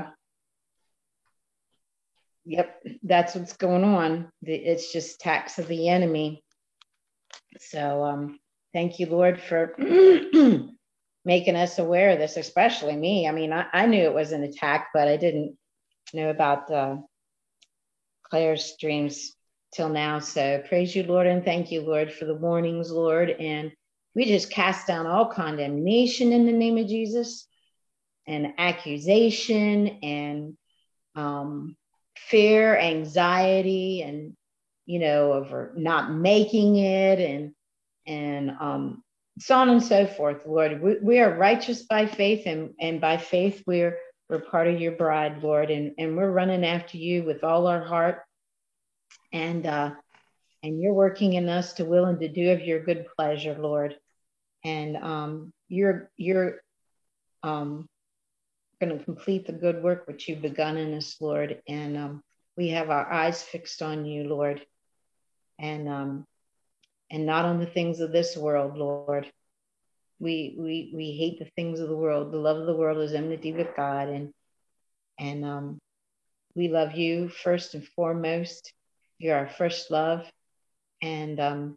yep, that's what's going on. It's just attacks of the enemy. So um, thank you, Lord, for making us aware of this, especially me. I mean, I, I knew it was an attack, but I didn't know about uh, Claire's dreams till now. So praise you, Lord, and thank you, Lord, for the warnings, Lord. And we just cast down all condemnation in the name of Jesus, and accusation, and um, fear, anxiety, and, you know, over not making it, and, and um, so on and so forth, Lord. We, we are righteous by faith, and, and by faith we're, we're part of your bride, Lord, and, and we're running after you with all our heart. And uh, and you're working in us to will and to do of your good pleasure, Lord. And um, you're you're um, going to complete the good work which you've begun in us, Lord. And um, we have our eyes fixed on you, Lord, and um, and not on the things of this world, Lord. We we we hate the things of the world. The love of the world is enmity with God, and and um, we love you first and foremost. You're our first love. And um,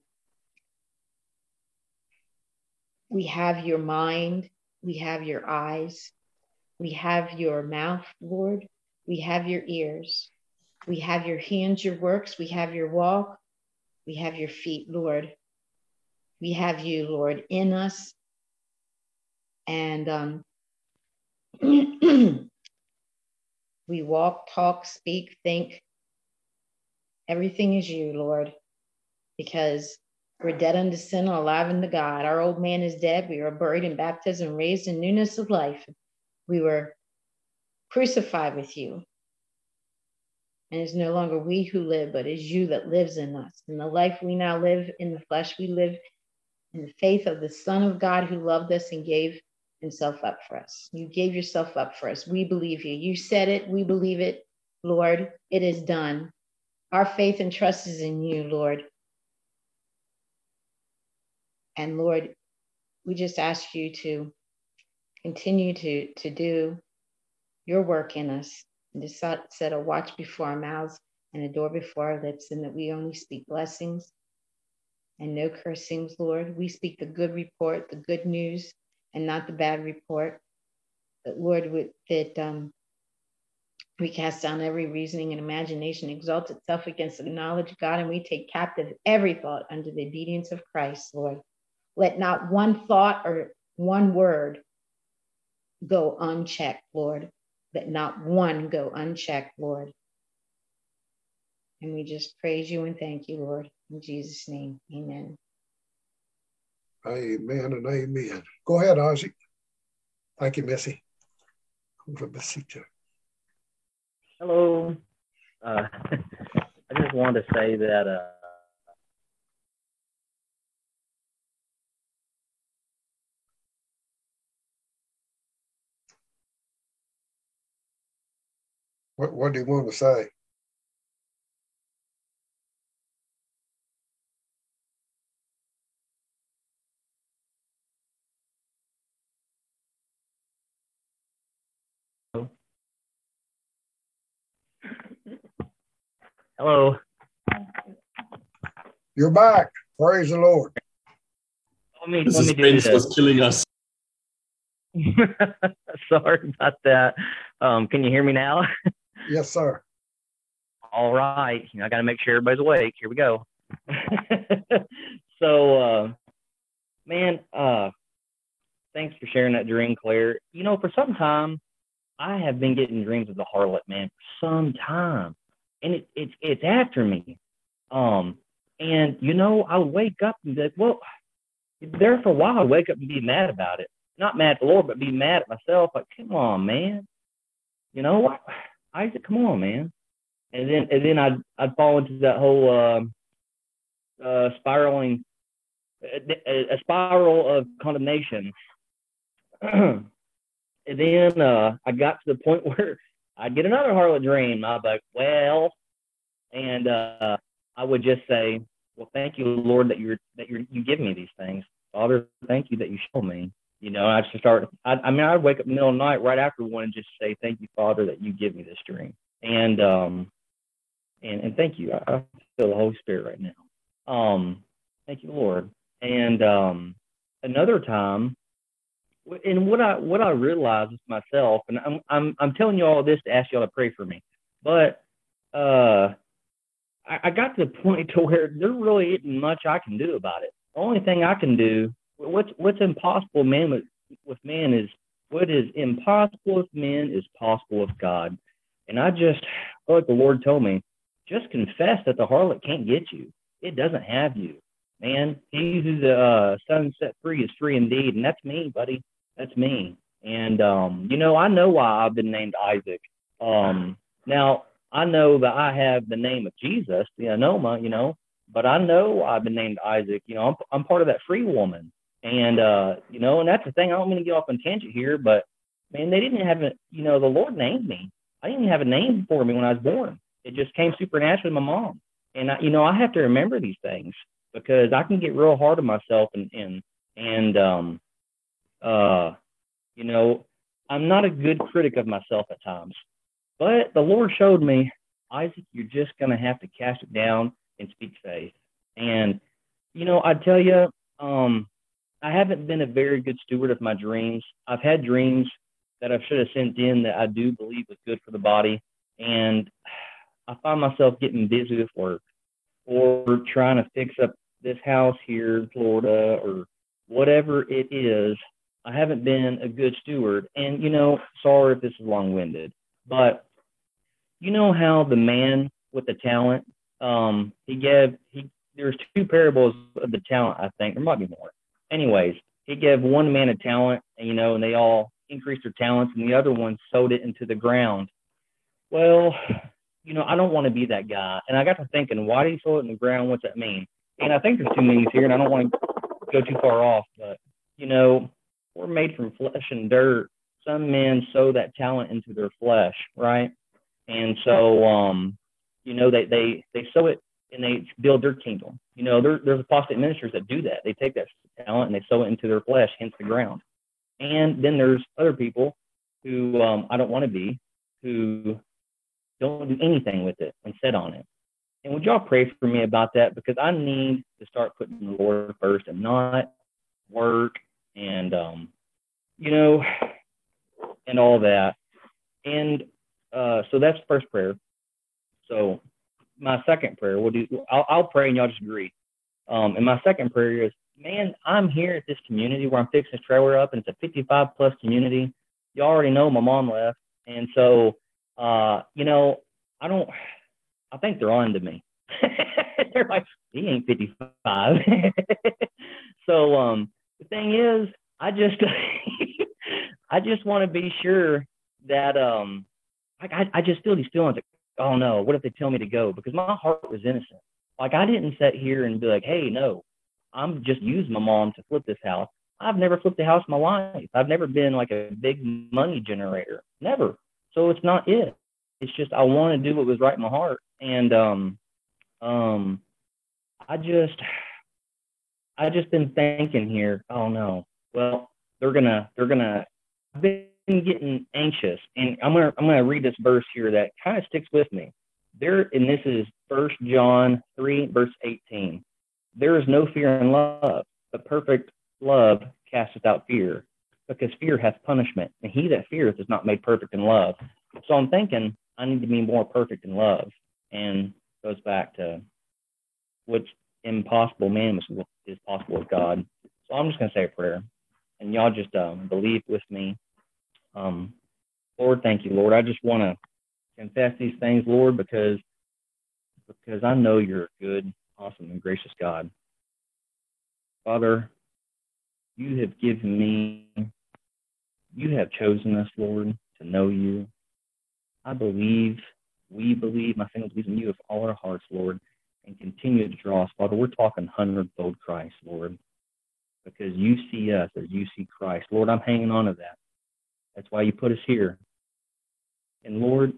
we have your mind, we have your eyes, we have your mouth, Lord, we have your ears, we have your hands, your works, we have your walk, we have your feet, Lord. We have you, Lord, in us. And um, we walk, talk, speak, think Everything is you, Lord, because we're dead unto sin and alive unto God. Our old man is dead. We were buried in baptism, raised in newness of life. We were crucified with you. And it's no longer we who live, but it's you that lives in us. And the life we now live in the flesh, we live in the faith of the Son of God who loved us and gave himself up for us. You gave yourself up for us. We believe you. You said it. We believe it. Lord, it is done. Our faith and trust is in you, Lord. And Lord, we just ask you to continue to, to do your work in us, and to set a watch before our mouths and a door before our lips, and that we only speak blessings and no cursings, Lord. We speak the good report, the good news, and not the bad report. But Lord, with, that um, we cast down every reasoning and imagination, exalts itself against the knowledge of God, and we take captive every thought under the obedience of Christ, Lord. Let not one thought or one word go unchecked, Lord. Let not one go unchecked, Lord. And we just praise you and thank you, Lord. In Jesus' name, amen. Amen and amen. Go ahead, Isaac. Thank you, Missy. Hello. Uh, I just wanted to say that uh, What, what do you want to say? Hello. You're back. Praise the Lord. Let me, The let me do suspense this. was killing us. Sorry about that. Um, can you hear me now? Yes, sir. All right. You know, I got to make sure everybody's awake. Here we go. so, uh, man, uh, thanks for sharing that dream, Claire. You know, for some time, I have been getting dreams of the harlot, man, for some time. And it, it, it's after me. Um, and, you know, I would wake up and be like, well, there for a while, I'd wake up and be mad about it. Not mad at the Lord, but be mad at myself. Like, come on, man. You know what? Isaac, come on, man. And then, and then I'd, I'd fall into that whole uh, uh, spiraling, a, a spiral of condemnation. And then uh, I got to the point where I'd get another harlot dream. I'd be like, well, and uh, I would just say, well, thank you, Lord, that you're that you're you give me these things. Father, thank you that you show me. You know, I just start. I, I mean, I'd wake up in the middle of the night right after one and just say, thank you, Father, that you give me this dream. And um, and and thank you. I, I feel the Holy Spirit right now. Um, thank you, Lord. And um, another time. And what I what I realized with myself, and I'm I'm I'm telling you all this to ask y'all to pray for me, but uh, I, I got to the point to where there really isn't much I can do about it. The only thing I can do, what's what's impossible, man, with, with man is what is impossible with men is possible with God. And I just feel like the Lord told me, just confess that the harlot can't get you. It doesn't have you, man. He who the uh, Son set free is free indeed, and that's me, buddy. That's me. And, um, you know, I know why I've been named Isaac. Um, now, I know that I have the name of Jesus, the Anoma, you know, but I know I've been named Isaac. You know, I'm, I'm part of that free woman. And, uh, you know, and that's the thing. I don't mean to get off on tangent here, but, man, they didn't have a, you know, the Lord named me. I didn't even have a name for me when I was born. It just came supernaturally with my mom. And, I, you know, I have to remember these things because I can get real hard on myself and, and, and, um, Uh, you know, I'm not a good critic of myself at times, but the Lord showed me, Isaac, you're just going to have to cast it down and speak faith. And, you know, I tell you, um, I haven't been a very good steward of my dreams. I've had dreams that I should have sent in that I do believe was good for the body. And I find myself getting busy with work or trying to fix up this house here in Florida or whatever it is. I haven't been a good steward. And, you know, sorry if this is long-winded, but you know how the man with the talent um, he gave, he, there's two parables of the talent, I think. There might be more. Anyways, he gave one man a talent, you know, and they all increased their talents, and the other one sowed it into the ground. Well, you know, I don't want to be that guy. And I got to thinking, why did he sow it in the ground? What's that mean? And I think there's two meanings here, and I don't want to go too far off, but, you know, we're made from flesh and dirt. Some men sow that talent into their flesh, right? And so, um, you know, they, they, they sow it and they build their kingdom. You know, there, there's apostate ministers that do that. They take that talent and they sow it into their flesh, hence the ground. And then there's other people who um, I don't want to be, who don't do anything with it and sit on it. And would y'all pray for me about that? Because I need to start putting the Lord first and not work and, um, you know, and all that. And uh, so that's first prayer. So my second prayer, we'll do, I'll, I'll pray and y'all just agree. Um, and my second prayer is, man, I'm here at this community where I'm fixing this trailer up, and it's a fifty-five plus community. You already know my mom left. And so, uh, you know, I don't, I think they're on to me. They're like, he ain't fifty-five. So um, the thing is, I just, I just want to be sure that, um, like, I, I just feel these feelings like, oh no, what if they tell me to go? Because my heart was innocent. Like, I didn't sit here and be like, hey, no, I'm just using my mom to flip this house. I've never flipped a house in my life. I've never been like a big money generator. Never. So it's not it. It's just I want to do what was right in my heart. And um, um, I just, I just been thinking here, oh no, well, they're gonna, they're gonna, I've been getting anxious. And I'm gonna, I'm gonna read this verse here that kind of sticks with me. There, and this is First John three, verse eighteen. There is no fear in love, but perfect love casteth out fear, because fear hath punishment, and he that feareth is not made perfect in love. So I'm thinking I need to be more perfect in love, and goes back to what's impossible, man, is possible with God. So I'm just gonna say a prayer, and y'all just um, believe with me. Um, Lord, thank you, Lord. I just want to confess these things, Lord, because because I know you're a good, awesome, and gracious God. Father, you have given me, you have chosen us, Lord, to know you. I believe, we believe, my family believes in you with all our hearts, Lord, and continue to draw us. Father, we're talking hundredfold Christ, Lord, because you see us as you see Christ. Lord, I'm hanging on to that. That's why you put us here. And Lord,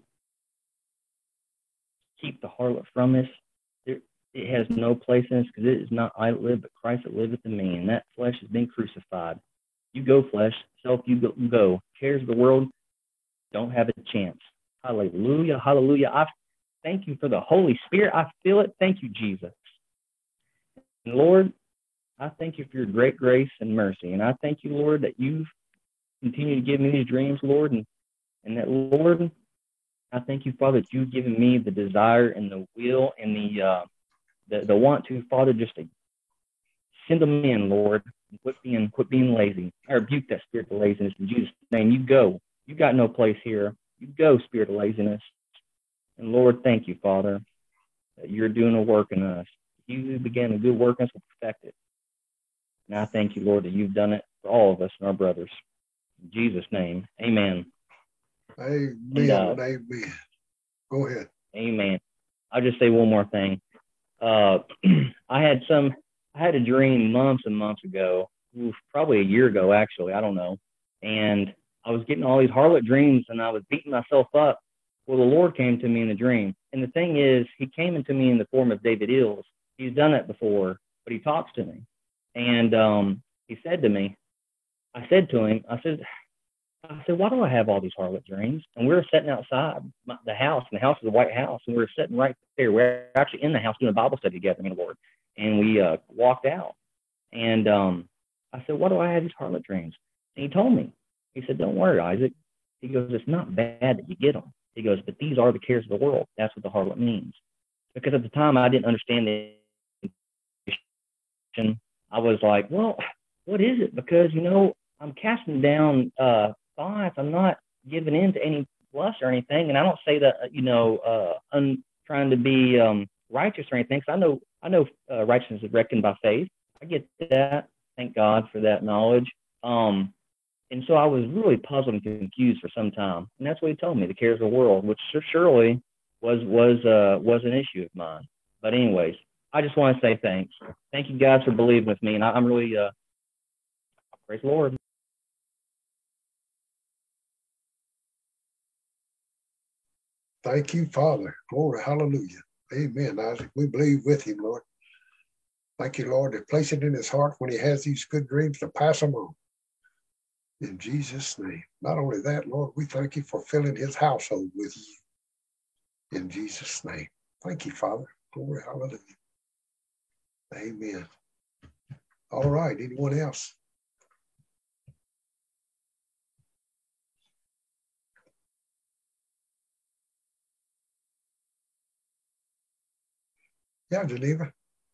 keep the harlot from us. It, it has no place in us, because it is not I that live, but Christ that liveth in me. And that flesh has been crucified. You go, flesh. Self, you go. You go. Cares of the world don't have a chance. Hallelujah. Hallelujah. I thank you for the Holy Spirit. I feel it. Thank you, Jesus. And Lord, I thank you for your great grace and mercy. And I thank you, Lord, that you've continued to give me these dreams, Lord. And, and that, Lord, I thank you, Father, that you've given me the desire and the will and the uh, the, the want to, Father, just to send them in, Lord, and quit being, quit being lazy. I rebuke that spirit of laziness in Jesus' name. You go. You got no place here. You go, spirit of laziness. And Lord, thank you, Father, that you're doing a work in us. You who began a good work in us will perfect it. And I thank you, Lord, that you've done it for all of us and our brothers. In Jesus' name, amen. Amen and, uh, and amen. Go ahead. Amen. I'll just say one more thing. Uh, I had some, I had a dream months and months ago, oof, probably a year ago, actually, I don't know. And I was getting all these harlot dreams, and I was beating myself up. Well, the Lord came to me in a dream. And the thing is, he came into me in the form of David Ills. He's done it before, but he talks to me. And um, he said to me, I said to him, I said, I said, why do I have all these harlot dreams? And we were sitting outside the house, and the house is a white house, and we were sitting right there. We we're actually in the house doing a Bible study together, me and the Lord. And we uh, walked out. And um, I said, why do I have these harlot dreams? And he told me. He said, don't worry, Isaac. He goes, it's not bad that you get them. He goes, but these are the cares of the world. That's what the harlot means. Because at the time, I didn't understand the I was like, well, what is it? Because, you know, I'm casting down uh, thoughts. I'm not giving in to any lust or anything. And I don't say that, you know, uh, I'm trying to be um, righteous or anything. So I know I know uh, righteousness is reckoned by faith. I get that. Thank God for that knowledge. Um, and so I was really puzzled and confused for some time. And that's what he told me, the cares of the world, which surely was was uh, was an issue of mine. But anyways, I just want to say thanks. Thank you guys for believing with me. And I, I'm really, uh, praise the Lord. Thank you, Father. Glory, hallelujah. Amen, Isaac. We believe with him, Lord. Thank you, Lord, to place it in his heart when he has these good dreams to pass them on. In Jesus' name. Not only that, Lord, we thank you for filling his household with you. In Jesus' name. Thank you, Father. Glory, hallelujah. Amen. All right. Anyone else? Yeah, Geneva.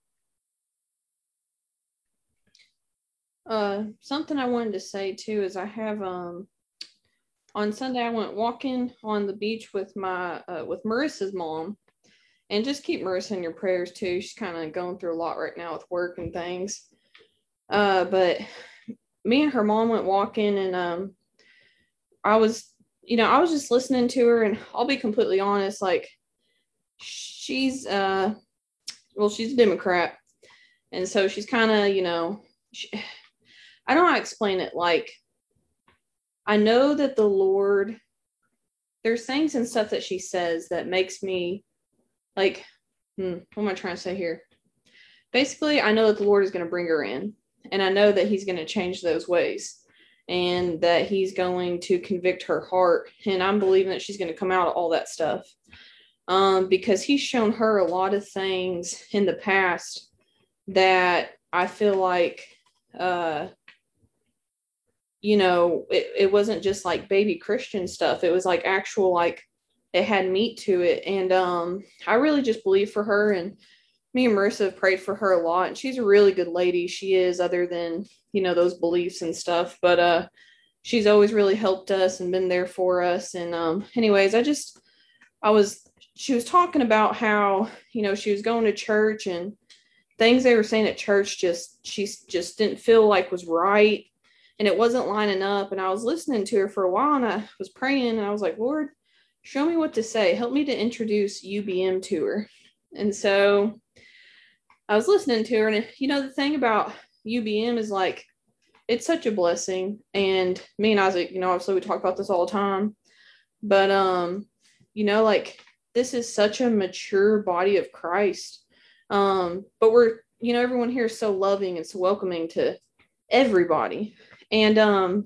Uh, something I wanted to say too is I have um on Sunday I went walking on the beach with my uh, with Marissa's mom, and just keep Marissa in your prayers too. She's kind of going through a lot right now with work and things. Uh, but me and her mom went walking, and um, I was, you know, I was just listening to her, and I'll be completely honest, like she's uh, well, she's a Democrat, and so she's kind of, you know. She, I don't know how to explain it. Like, I know that the Lord, there's things and stuff that she says that makes me like, hmm, what am I trying to say here? Basically, I know that the Lord is going to bring her in, and I know that he's going to change those ways, and that he's going to convict her heart. And I'm believing that she's going to come out of all that stuff. Um, because he's shown her a lot of things in the past that I feel like, uh, you know, it, it wasn't just like baby Christian stuff. It was like actual, like it had meat to it. And um, I really just believe for her, and me and Marissa have prayed for her a lot, and she's a really good lady. She is, other than, you know, those beliefs and stuff, but uh, she's always really helped us and been there for us. And um, anyways, I just, I was, she was talking about how, you know, she was going to church, and things they were saying at church just, she just didn't feel like was right. And it wasn't lining up. And I was listening to her for a while, and I was praying, and I was like, Lord, show me what to say. Help me to introduce U B M to her. And so I was listening to her, and you know, the thing about U B M is like, it's such a blessing. And me and Isaac, you know, obviously we talk about this all the time, but, um, you know, like this is such a mature body of Christ. Um, but we're, you know, everyone here is so loving and so welcoming to everybody. And, um,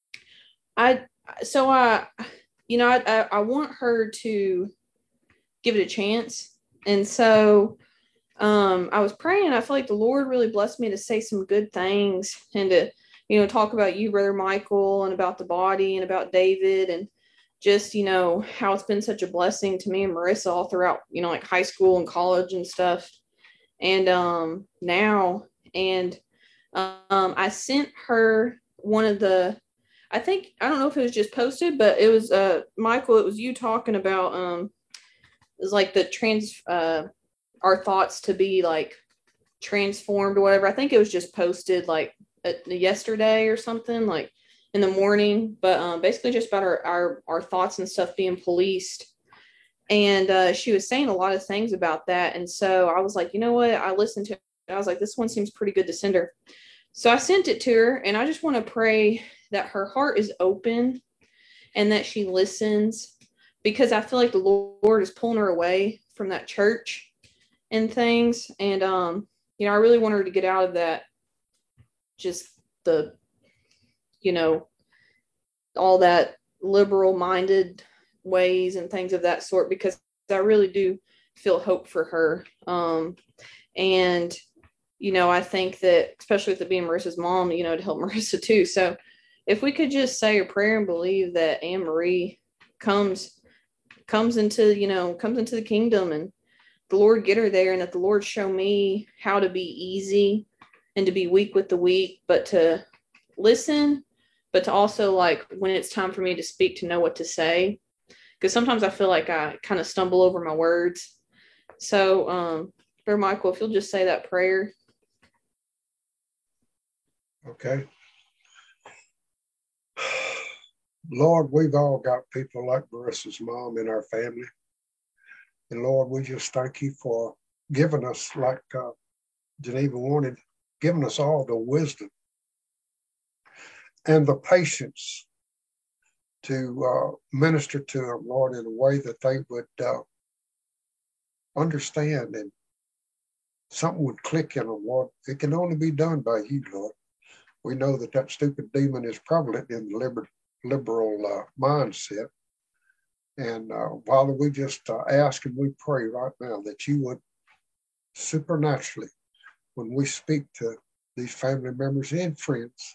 I, so I, you know, I, I, I want her to give it a chance. And so, um, I was praying. I feel like the Lord really blessed me to say some good things, and to, you know, talk about you, Brother Michael, and about the body, and about David, and just, you know, how it's been such a blessing to me and Marissa all throughout, you know, like high school and college and stuff. And, um, now, and, um, I sent her one of the, I think, I don't know if it was just posted, but it was, uh, Michael, it was you talking about, um, it was like the trans, uh, our thoughts to be like transformed or whatever. I think it was just posted like uh, yesterday or something, like in the morning, but, um, basically just about our, our, our thoughts and stuff being policed. And, uh, she was saying a lot of things about that. And so I was like, you know what? I listened to it. I was like, this one seems pretty good to send her. So I sent it to her, and I just want to pray that her heart is open and that she listens, because I feel like the Lord is pulling her away from that church and things. And, um, you know, I really want her to get out of that, just the, you know, all that liberal minded ways and things of that sort, because I really do feel hope for her. Um, and, you know, I think that, especially with it being Marissa's mom, you know, to help Marissa too. So if we could just say a prayer and believe that Anne Marie comes, comes into, you know, comes into the kingdom, and the Lord get her there, and that the Lord show me how to be easy and to be weak with the weak, but to listen, but to also, like, when it's time for me to speak, to know what to say. Because sometimes I feel like I kind of stumble over my words. So, um, Brother Michael, if you'll just say that prayer. Okay. Lord, we've all got people like Marissa's mom in our family. And Lord, we just thank you for giving us, like uh, Geneva wanted, giving us all the wisdom and the patience to uh, minister to them, Lord, in a way that they would uh, understand and something would click in them, Lord. It can only be done by you, Lord. We know that that stupid demon is prevalent in the liber liberal uh, mindset. And uh, Father, we just uh, ask and we pray right now that you would supernaturally, when we speak to these family members and friends,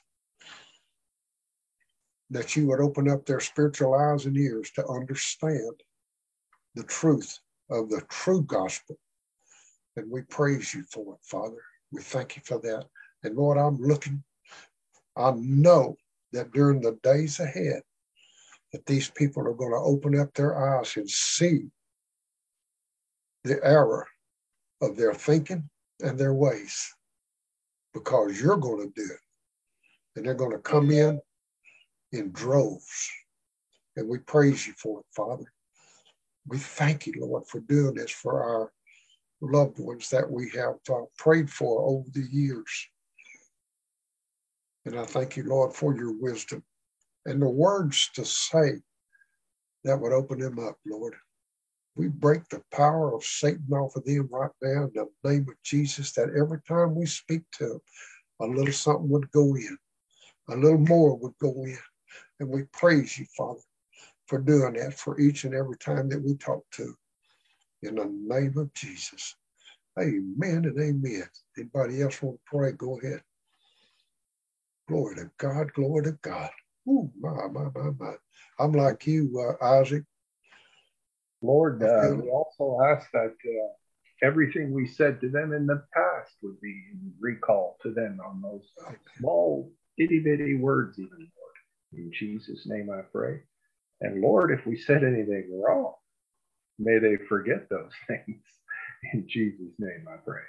that you would open up their spiritual eyes and ears to understand the truth of the true gospel. And we praise you for it, Father. We thank you for that. And Lord, I'm looking, I know that during the days ahead, that these people are going to open up their eyes and see the error of their thinking and their ways, because you're going to do it. And they're going to come in in droves. And we praise you for it, Father. We thank you, Lord, for doing this for our loved ones that we have uh, prayed for over the years. And I thank you, Lord, for your wisdom and the words to say that would open them up, Lord. We break the power of Satan off of them right now in the name of Jesus, that every time we speak to them, a little something would go in, a little more would go in. And we praise you, Father, for doing that for each and every time that we talk to. In the name of Jesus. Amen and amen. Anybody else want to pray? Go ahead. Glory to God, glory to God. Ooh, my, my, my, my. I'm like you, uh, Isaac. Lord, uh, we also ask that uh, everything we said to them in the past would be recalled to them on those small itty bitty words, even, Lord. In Jesus' name I pray. And Lord, if we said anything wrong, may they forget those things. In Jesus' name I pray.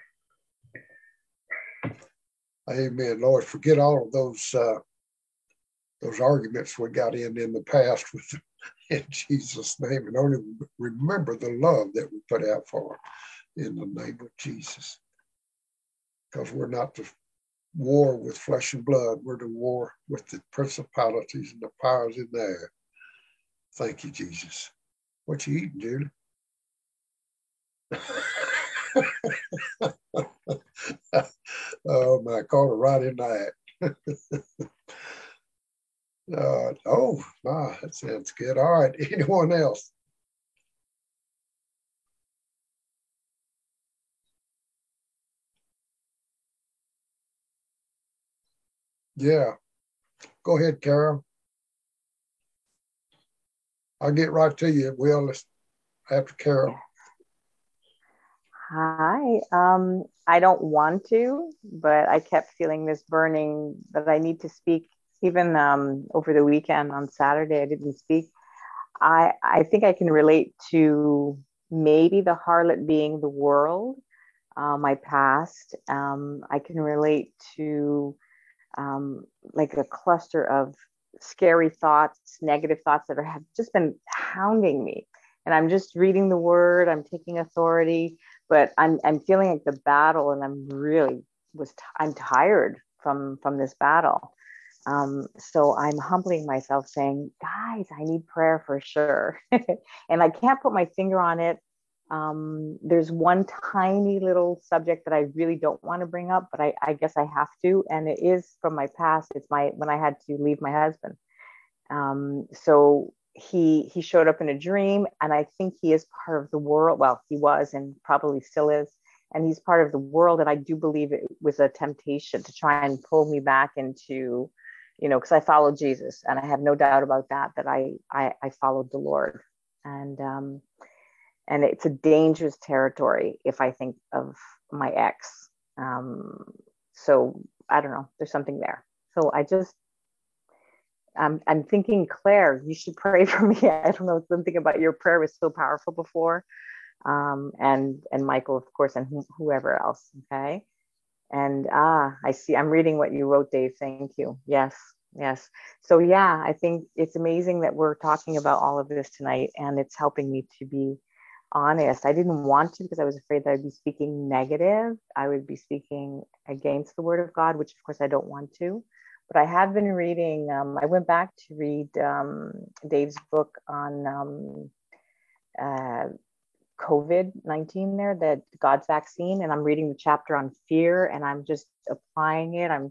Amen. Lord, forget all of those uh, those arguments we got in in the past with them, in Jesus' name, and only remember the love that we put out for them in the name of Jesus. Because we're not the war with flesh and blood. We're the war with the principalities and the powers in there. Thank you, Jesus. What you eating, Julie? Oh, my, caught her right in the act. uh, oh, my, that sounds good. All right, anyone else? Yeah, go ahead, Carol. I'll get right to you, Will, after Carol. Hi. Um, I don't want to, but I kept feeling this burning that I need to speak. Even um, over the weekend on Saturday, I didn't speak. I, I think I can relate to maybe the harlot being the world, uh, my past. Um, I can relate to um, like a cluster of scary thoughts, negative thoughts that are, have just been hounding me. And I'm just reading the word, I'm taking authority, but I'm I'm feeling like the battle, and I'm really was t- I'm tired from from this battle. Um, so I'm humbling myself, saying, guys, I need prayer for sure. And I can't put my finger on it. Um, there's one tiny little subject that I really don't want to bring up, but I, I guess I have to, and it is from my past. It's my when I had to leave my husband. Um, so he he showed up in a dream, and I think he is part of the world. Well, he was, and probably still is, and he's part of the world. And I do believe it was a temptation to try and pull me back into, you know, because I followed Jesus, and I have no doubt about that. That I I, I followed the Lord, and um, and it's a dangerous territory if I think of my ex. Um, so I don't know. There's something there. So I just. I'm, I'm thinking, Claire, you should pray for me. I don't know, something about your prayer was so powerful before. um, and and Michael, of course, and wh- whoever else. Okay. And ah, I see. I'm reading what you wrote, Dave. Thank you. Yes, yes. So yeah, I think it's amazing that we're talking about all of this tonight, and it's helping me to be honest. I didn't want to because I was afraid that I'd be speaking negative. I would be speaking against the Word of God, which of course I don't want to. But I have been reading. Um, I went back to read um, Dave's book on um, uh, COVID nineteen there, that God's vaccine. And I'm reading the chapter on fear, and I'm just applying it. I'm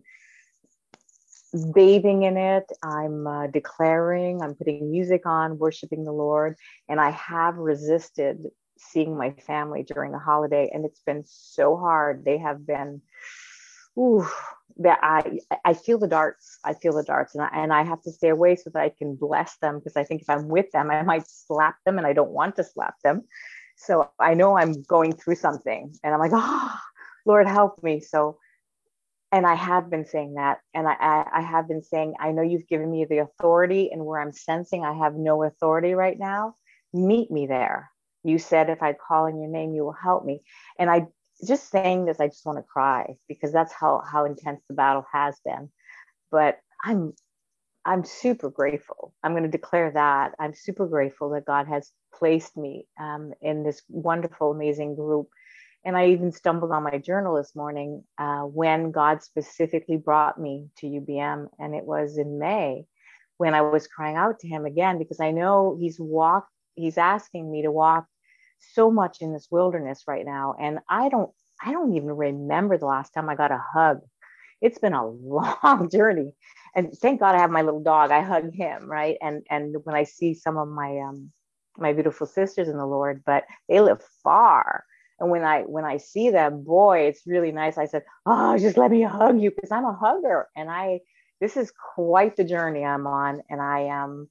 bathing in it. I'm uh, declaring, I'm putting music on, worshiping the Lord. And I have resisted seeing my family during the holiday. And it's been so hard. They have been, ooh, that I, I feel the darts. I feel the darts, and I, and I have to stay away so that I can bless them. Because I think if I'm with them, I might slap them, and I don't want to slap them. So I know I'm going through something, and I'm like, oh, Lord, help me. So, and I have been saying that, and I, I, I have been saying, I know you've given me the authority, and where I'm sensing I have no authority right now, meet me there. You said if I call in your name, you will help me. And I just saying this, I just want to cry, because that's how how intense the battle has been. But I'm I'm super grateful. I'm going to declare that. I'm super grateful that God has placed me um, in this wonderful, amazing group. And I even stumbled on my journal this morning uh, when God specifically brought me to U B M. And it was in May when I was crying out to him again, because I know he's walked, he's asking me to walk so much in this wilderness right now. And I don't, I don't even remember the last time I got a hug. It's been a long journey. And thank God I have my little dog. I hug him, right? And and when I see some of my um my beautiful sisters in the Lord, but they live far. And when I when I see them, boy, it's really nice. I said, oh, just let me hug you, because I'm a hugger. And I this is quite the journey I'm on. And I am um,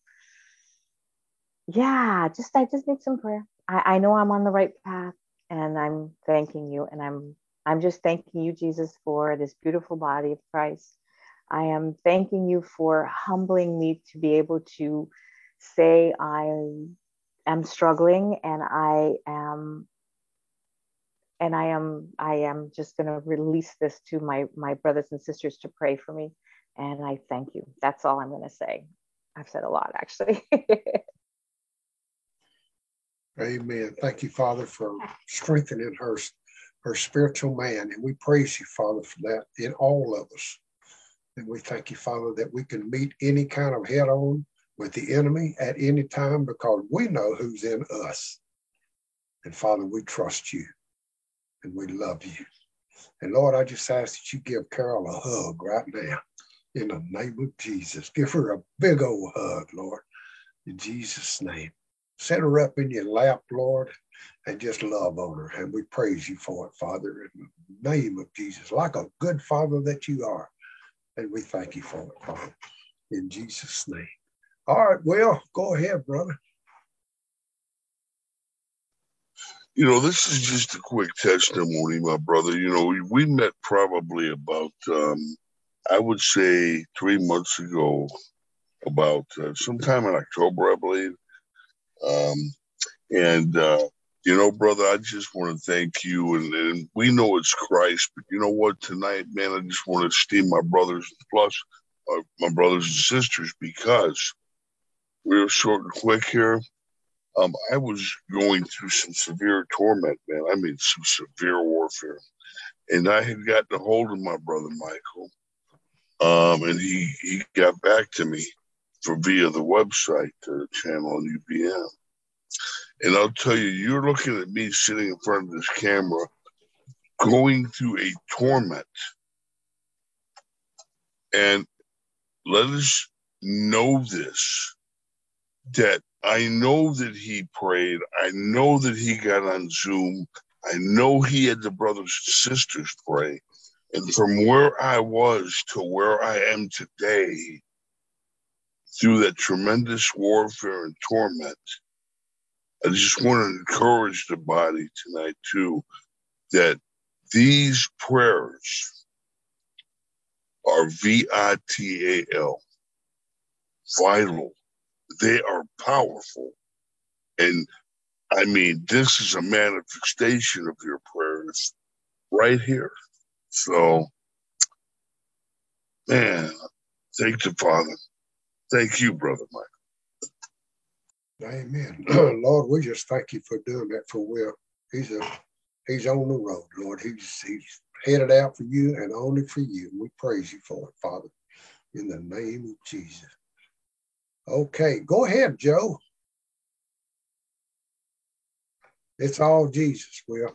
yeah, just I just need some prayer. I, I know I'm on the right path, and I'm thanking you. And I'm I'm just thanking you, Jesus, for this beautiful body of Christ. I am thanking you for humbling me to be able to say I am struggling, and I am and I am I am just going to release this to my my brothers and sisters to pray for me. And I thank you. That's all I'm going to say. I've said a lot, actually. Amen. Thank you, Father, for strengthening her, her spiritual man. And we praise you, Father, for that in all of us. And we thank you, Father, that we can meet any kind of head on with the enemy at any time, because we know who's in us. And Father, we trust you and we love you. And Lord, I just ask that you give Carol a hug right now in the name of Jesus. Give her a big old hug, Lord, in Jesus' name. Set her up in your lap, Lord, and just love on her. And we praise you for it, Father, in the name of Jesus, like a good Father that you are. And we thank you for it, Father, in Jesus' name. All right, Will, go ahead, brother. You know, this is just a quick testimony, my brother. You know, we, we met probably about, um, I would say, three months ago, about uh, sometime in October, I believe. Um, and, uh, you know, brother, I just want to thank you. And, and we know it's Christ, but you know what? Tonight, man, I just want to esteem my brothers, plus uh, my brothers and sisters, because real short and quick here. Um, I was going through some severe torment, man. I mean, some severe warfare. And I had gotten a hold of my brother, Michael. Um, and he, he got back to me for via the website, uh, channel on U B M. And I'll tell you, you're looking at me sitting in front of this camera, going through a torment. And let us know this, that I know that he prayed. I know that he got on Zoom. I know he had the brothers and sisters pray. And from where I was to where I am today, through that tremendous warfare and torment, I just want to encourage the body tonight, too, that these prayers are V I T A L, vital. They are powerful. And I mean, this is a manifestation of your prayers right here. So, man, thank the Father. Thank you, Brother Mike. Amen. Lord, we just thank you for doing that for Will. He's a he's on the road, Lord. He's he's headed out for you and only for you. We praise you for it, Father, in the name of Jesus. Okay, go ahead, Joe. It's all Jesus, Will.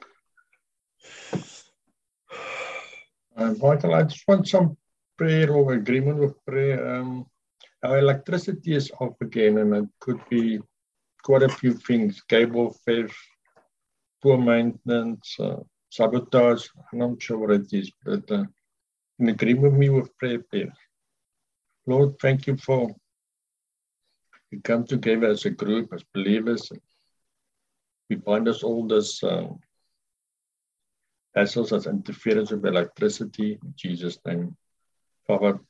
Uh, Michael, I just want some prayer or agreement with prayer. Um, our electricity is off again, and it could be quite a few things: cable failure, poor maintenance, uh, sabotage. I'm not sure what it is, but uh, in agreement with me with prayer, prayer. Lord, thank you for we come together as a group, as believers. We bind us all this um, hassles as interference with electricity in Jesus' name. Father,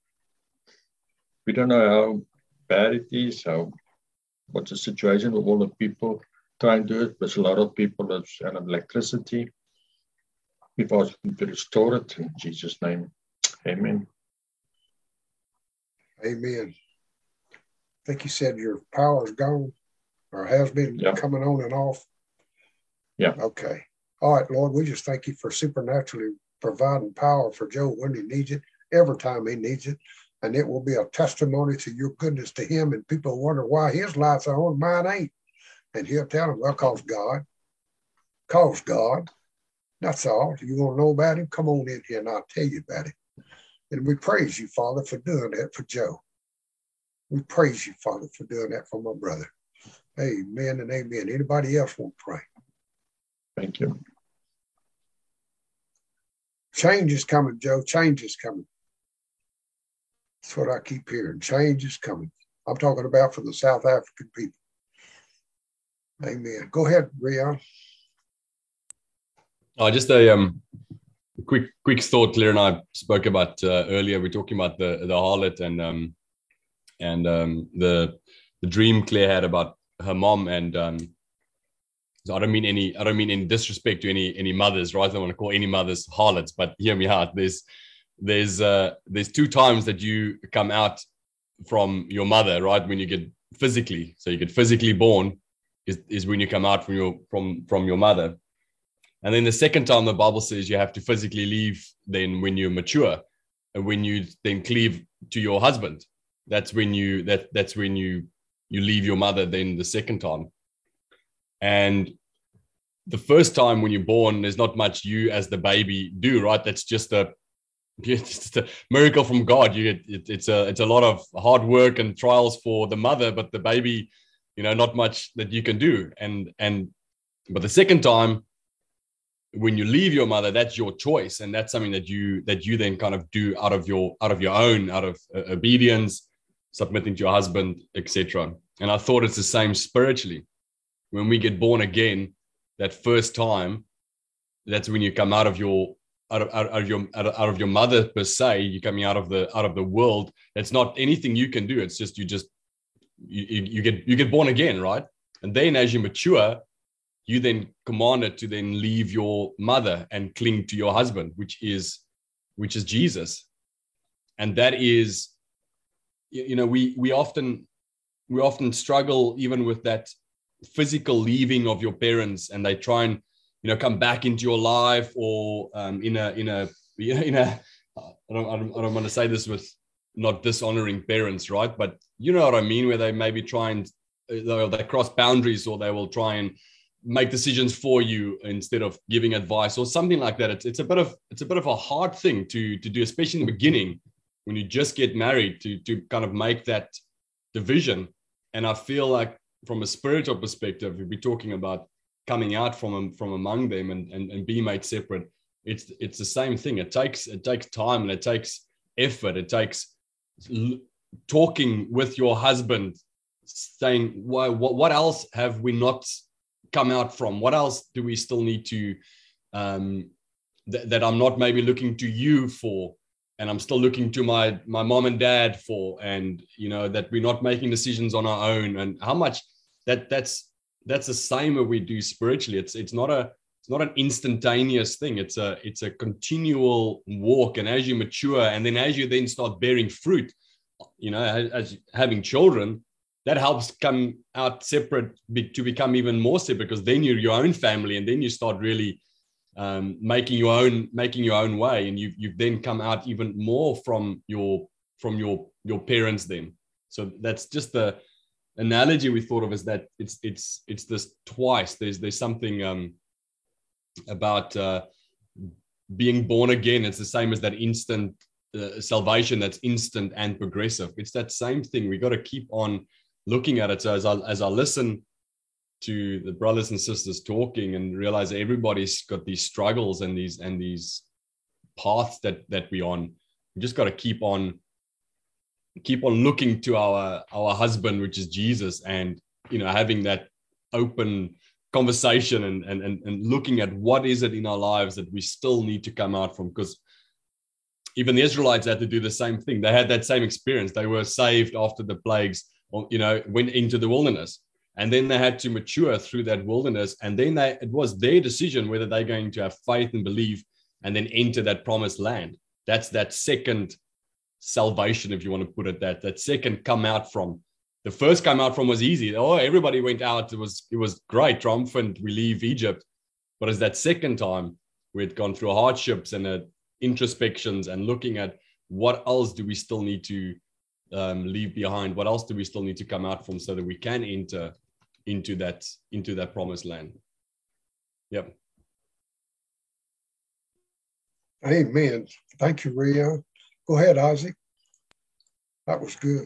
we don't know how bad it is, how what's the situation with all the people trying to do it. There's a lot of people that's out of electricity. We've asked them to restore it in Jesus' name. Amen. Amen. I think you said your power's gone or has been yeah. coming on and off. Yeah. Okay. All right, Lord, we just thank you for supernaturally providing power for Joe when he needs it, every time he needs it. And it will be a testimony to your goodness to him. And people wonder why his lights are on, mine ain't. And he'll tell them, well, cause God. Cause God. That's all. You want to know about him? Come on in here and I'll tell you about it. And we praise you, Father, for doing that for Joe. We praise you, Father, for doing that for my brother. Amen and amen. Anybody else want to pray? Thank you. Change is coming, Joe. Change is coming. That's what I keep hearing. Change is coming. I'm talking about for the South African people. Amen. Go ahead, Rion. Oh, just a um, quick quick thought. Claire and I spoke about uh, earlier. We're talking about the the harlot and um, and um, the the dream Claire had about her mom. And um, so I don't mean any I don't mean any disrespect to any any mothers, right? I don't want to call any mothers harlots, but hear me out. There's there's uh, there's two times that you come out from your mother, right? When you get physically, so you get physically born is, is when you come out from your from from your mother. And then the second time the Bible says you have to physically leave then when you're mature, and when you then cleave to your husband. That's when you that that's when you you leave your mother then the second time. And the first time when you're born, there's not much you as the baby do, right? That's just a just a miracle from God. You get it, it's a it's a lot of hard work and trials for the mother, but the baby, you know, not much that you can do. And and but the second time, when you leave your mother, that's your choice, and that's something that you that you then kind of do out of your out of your own, out of uh, obedience, submitting to your husband, et cetera. And I thought it's the same spiritually. When we get born again, that first time, that's when you come out of your out of out of your out of, out of your mother per se. You're coming out of the out of the world. It's not anything you can do. It's just you just you, you, you get you get born again, right? And then as you mature, you then commanded to then leave your mother and cling to your husband, which is which is Jesus. And that is, you know, we we often we often struggle even with that physical leaving of your parents, and they try and, you know, come back into your life, or um, in a in a in a I don't, I don't I don't want to say this with not dishonoring parents, right? But you know what I mean, where they maybe try and they, they cross boundaries, or they will try and make decisions for you instead of giving advice or something like that. It's it's a bit of it's a bit of a hard thing to to do, especially in the beginning when you just get married, to to kind of make that division. And I feel like from a spiritual perspective, if we're talking about coming out from from among them and, and, and being made separate, it's it's the same thing. It takes it takes time, and it takes effort. It takes l- talking with your husband, saying, why, what, what else have we not come out from? What else do we still need to, um, th- that I'm not maybe looking to you for, and I'm still looking to my, my mom and dad for, and, you know, that we're not making decisions on our own, and how much that that's, that's the same that we do spiritually. It's it's not a it's not an instantaneous thing. It's a it's a continual walk. And as you mature, and then as you then start bearing fruit, you know, as, as having children, that helps come out separate be, to become even more separate, because then you're your own family, and then you start really um, making your own making your own way, and you you've then come out even more from your from your your parents then. So that's just the analogy we thought of, is that it's it's it's this twice. There's there's something um, about uh, being born again. It's the same as that instant uh, salvation that's instant and progressive. It's that same thing. We got to keep on looking at it. So as I as I listen to the brothers and sisters talking and realize everybody's got these struggles and these and these paths that that we're on, we just got to keep on keep on looking to our our husband, which is Jesus, and you know, having that open conversation and and and, and looking at what is it in our lives that we still need to come out from. Because even the Israelites had to do the same thing. They had that same experience. They were saved after the plagues, you know, went into the wilderness, and then they had to mature through that wilderness, and then they, it was their decision whether they're going to have faith and believe and then enter that promised land. That's that second salvation, if you want to put it that that second come out from. The first come out from was easy. Oh, everybody went out. It was it was great, triumphant. We leave Egypt. But it's that second time we'd gone through hardships and uh, introspections and looking at what else do we still need to um, leave behind? What else do we still need to come out from so that we can enter into that into that promised land? Yep. Amen. Thank you, Rio. Go ahead, Isaac. That was good.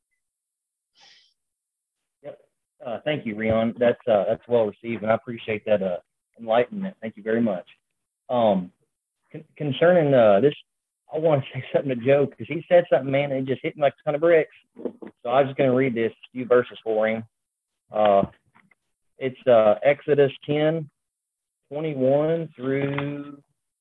Yep. Uh, thank you, Rion. That's uh, that's well received, and I appreciate that uh, enlightenment. Thank you very much. Um, con- concerning uh, this, I want to say something to Joe, because he said something, man, and it just hit me like a ton of bricks. So I was just going to read this few verses for him. Uh, it's uh, Exodus ten, twenty-one through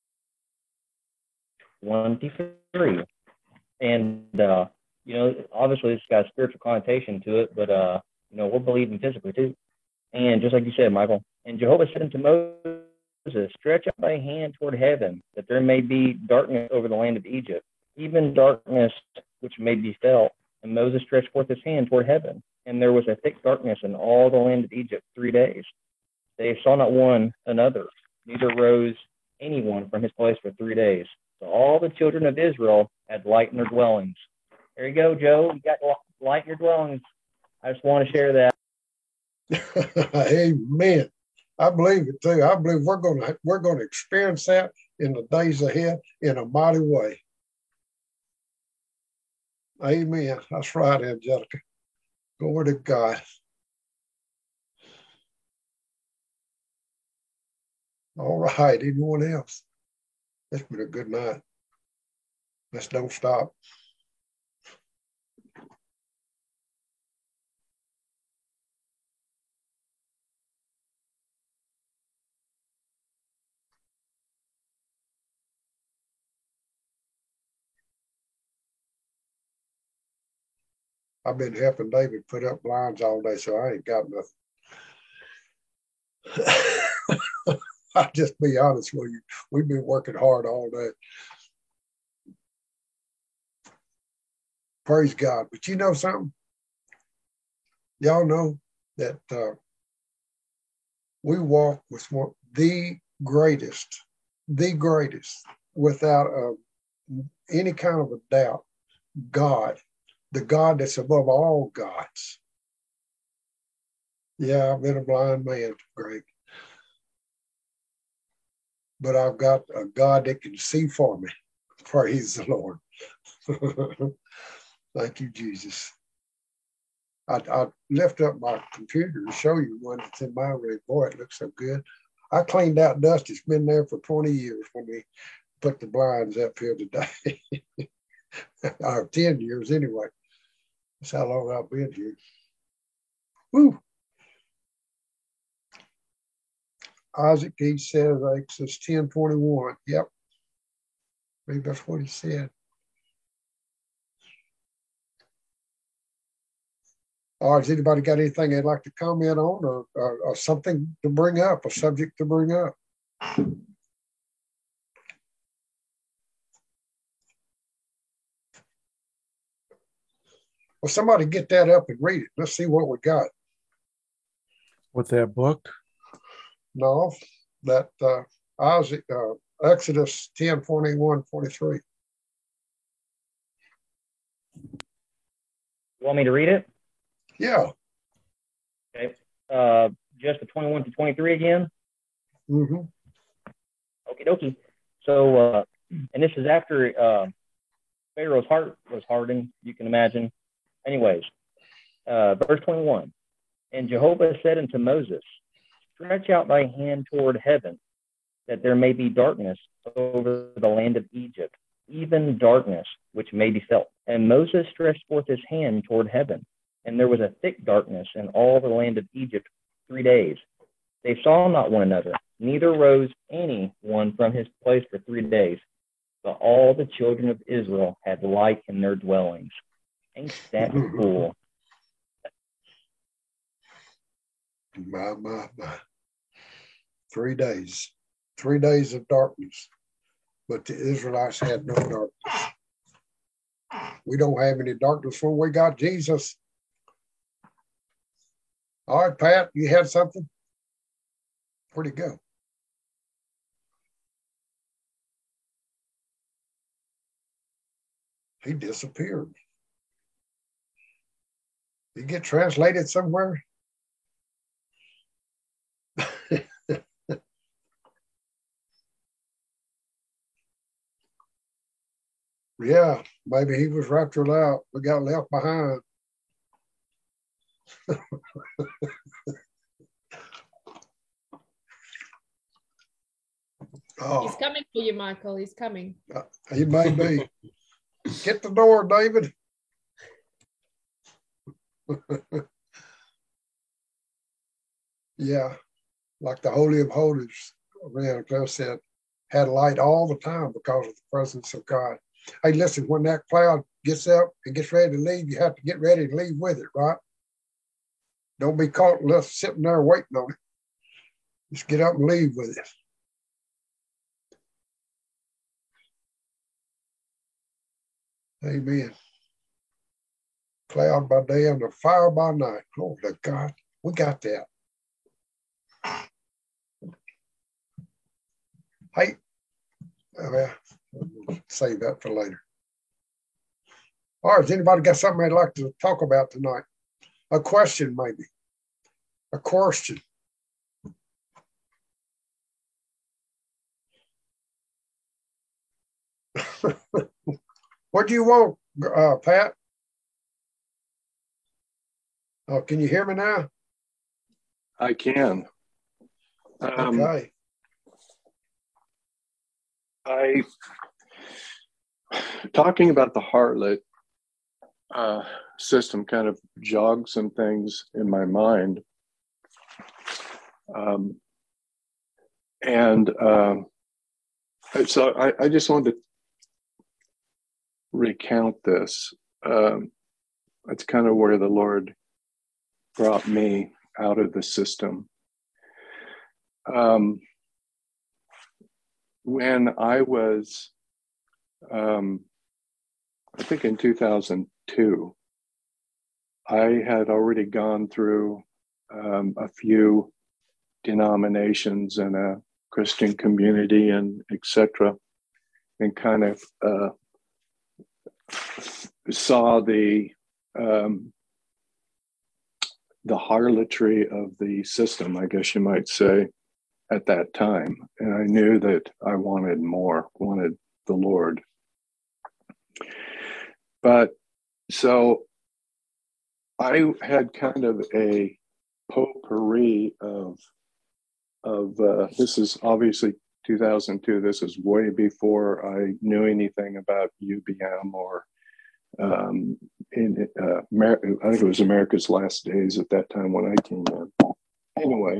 twenty-three. And, uh, you know, obviously this got a spiritual connotation to it, but, uh, you know, we're believing physically too. And just like you said, Michael, and Jehovah said unto Moses, stretch out thy hand toward heaven, that there may be darkness over the land of Egypt, even darkness which may be felt. And Moses stretched forth his hand toward heaven, and there was a thick darkness in all the land of Egypt three days. They saw not one another, neither rose anyone from his place for three days. So all the children of Israel had light in their dwellings. There you go, Joe. You got light in your dwellings. I just want to share that. Amen. I believe it too. I believe we're going to we're going to experience that in the days ahead in a mighty way. Amen. That's right, Angelica. Glory to God. All right. Anyone else? It's been a good night. Let's don't stop. I've been helping David put up blinds all day, so I ain't got nothing. I'll just be honest with you. We've been working hard all day. Praise God. But you know something? Y'all know that uh, we walk with one, the greatest, the greatest, without uh, any kind of a doubt, God, the God that's above all gods. Yeah, I've been a blind man, Greg. But I've got a God that can see for me. Praise the Lord. Thank you, Jesus. I, I lift up my computer to show you one that's in my room. Boy, it looks so good. I cleaned out dust. It's been there for twenty years when we put the blinds up here today. Or ten years anyway. That's how long I've been here. Woo. Isaac, he says, Exodus ten twenty-one. Yep. Maybe that's what he said. Or has anybody got anything they'd like to comment on, or, or, or something to bring up, a subject to bring up? Well, somebody get that up and read it. Let's see what we got. With that book? No, that uh, Isaac, uh, Exodus ten, twenty-one, forty-three. You want me to read it? Yeah. Okay. Uh, just the twenty-one to twenty-three again? Mm-hmm. Okie dokie. So, uh, and this is after uh, Pharaoh's heart was hardened, you can imagine. Anyways, uh, verse twenty-one. And Jehovah said unto Moses, stretch out thy hand toward heaven, that there may be darkness over the land of Egypt, even darkness which may be felt. And Moses stretched forth his hand toward heaven, and there was a thick darkness in all the land of Egypt three days. They saw not one another, neither rose any one from his place for three days. But all the children of Israel had light in their dwellings. Ain't that cool? My, my, my. Three days. Three days of darkness. But the Israelites had no darkness. We don't have any darkness when we got Jesus. All right, Pat, you had something? Where'd he go? He disappeared. Did he get translated somewhere? Yeah, maybe he was raptured out. We got left behind. Oh. He's coming for you, Michael. He's coming. Uh, he may be. Get the door, David. Yeah, like the Holy of Holies, man, Claire said, had light all the time because of the presence of God. Hey, listen, when that cloud gets up and gets ready to leave, you have to get ready to leave with it, right? Don't be caught left sitting there waiting on it. Just get up and leave with it. Amen. Cloud by day and the fire by night. Glory to God. We got that. Hey, oh yeah, we'll save that for later. All right, has anybody got something they'd like to talk about tonight? A question, maybe. A question. What do you want, uh, Pat? Oh, can you hear me now? I can. Um, okay. I, talking about the harlot uh, system kind of jogged some things in my mind. Um, and um, so I, I just wanted to recount this. Um, that's kind of where the Lord brought me out of the system. Um, when I was, um, I think in two thousand two, I had already gone through um, a few denominations and a Christian community and et cetera, and kind of uh, saw the um, the harlotry of the system, I guess you might say, at that time. And I knew that I wanted more, wanted the Lord. But so I had kind of a potpourri of, of uh, this is obviously two thousand two. This is way before I knew anything about U B M or um, in, uh, Amer- I think it was America's Last Days at that time when I came in. Anyway,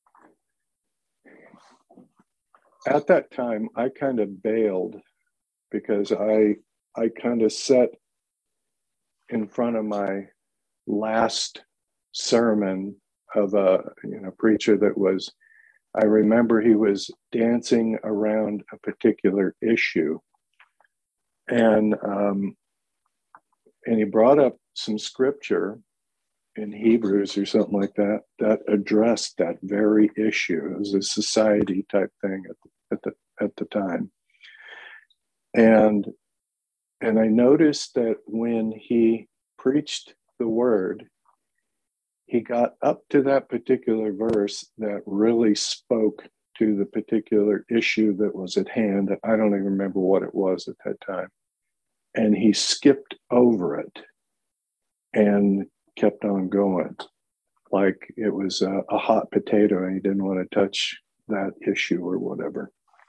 at that time, I kind of bailed because I I kind of sat in front of my last sermon of a you know preacher that was, I remember he was dancing around a particular issue, and um, and he brought up some scripture in Hebrews or something like that that addressed that very issue. It was a society type thing at the, at the at the time, and and I noticed that when he preached the word, he got up to that particular verse that really spoke to the particular issue that was at hand. I don't even remember what it was at that time. And he skipped over it and kept on going like it was a, a hot potato and he didn't want to touch that issue or whatever.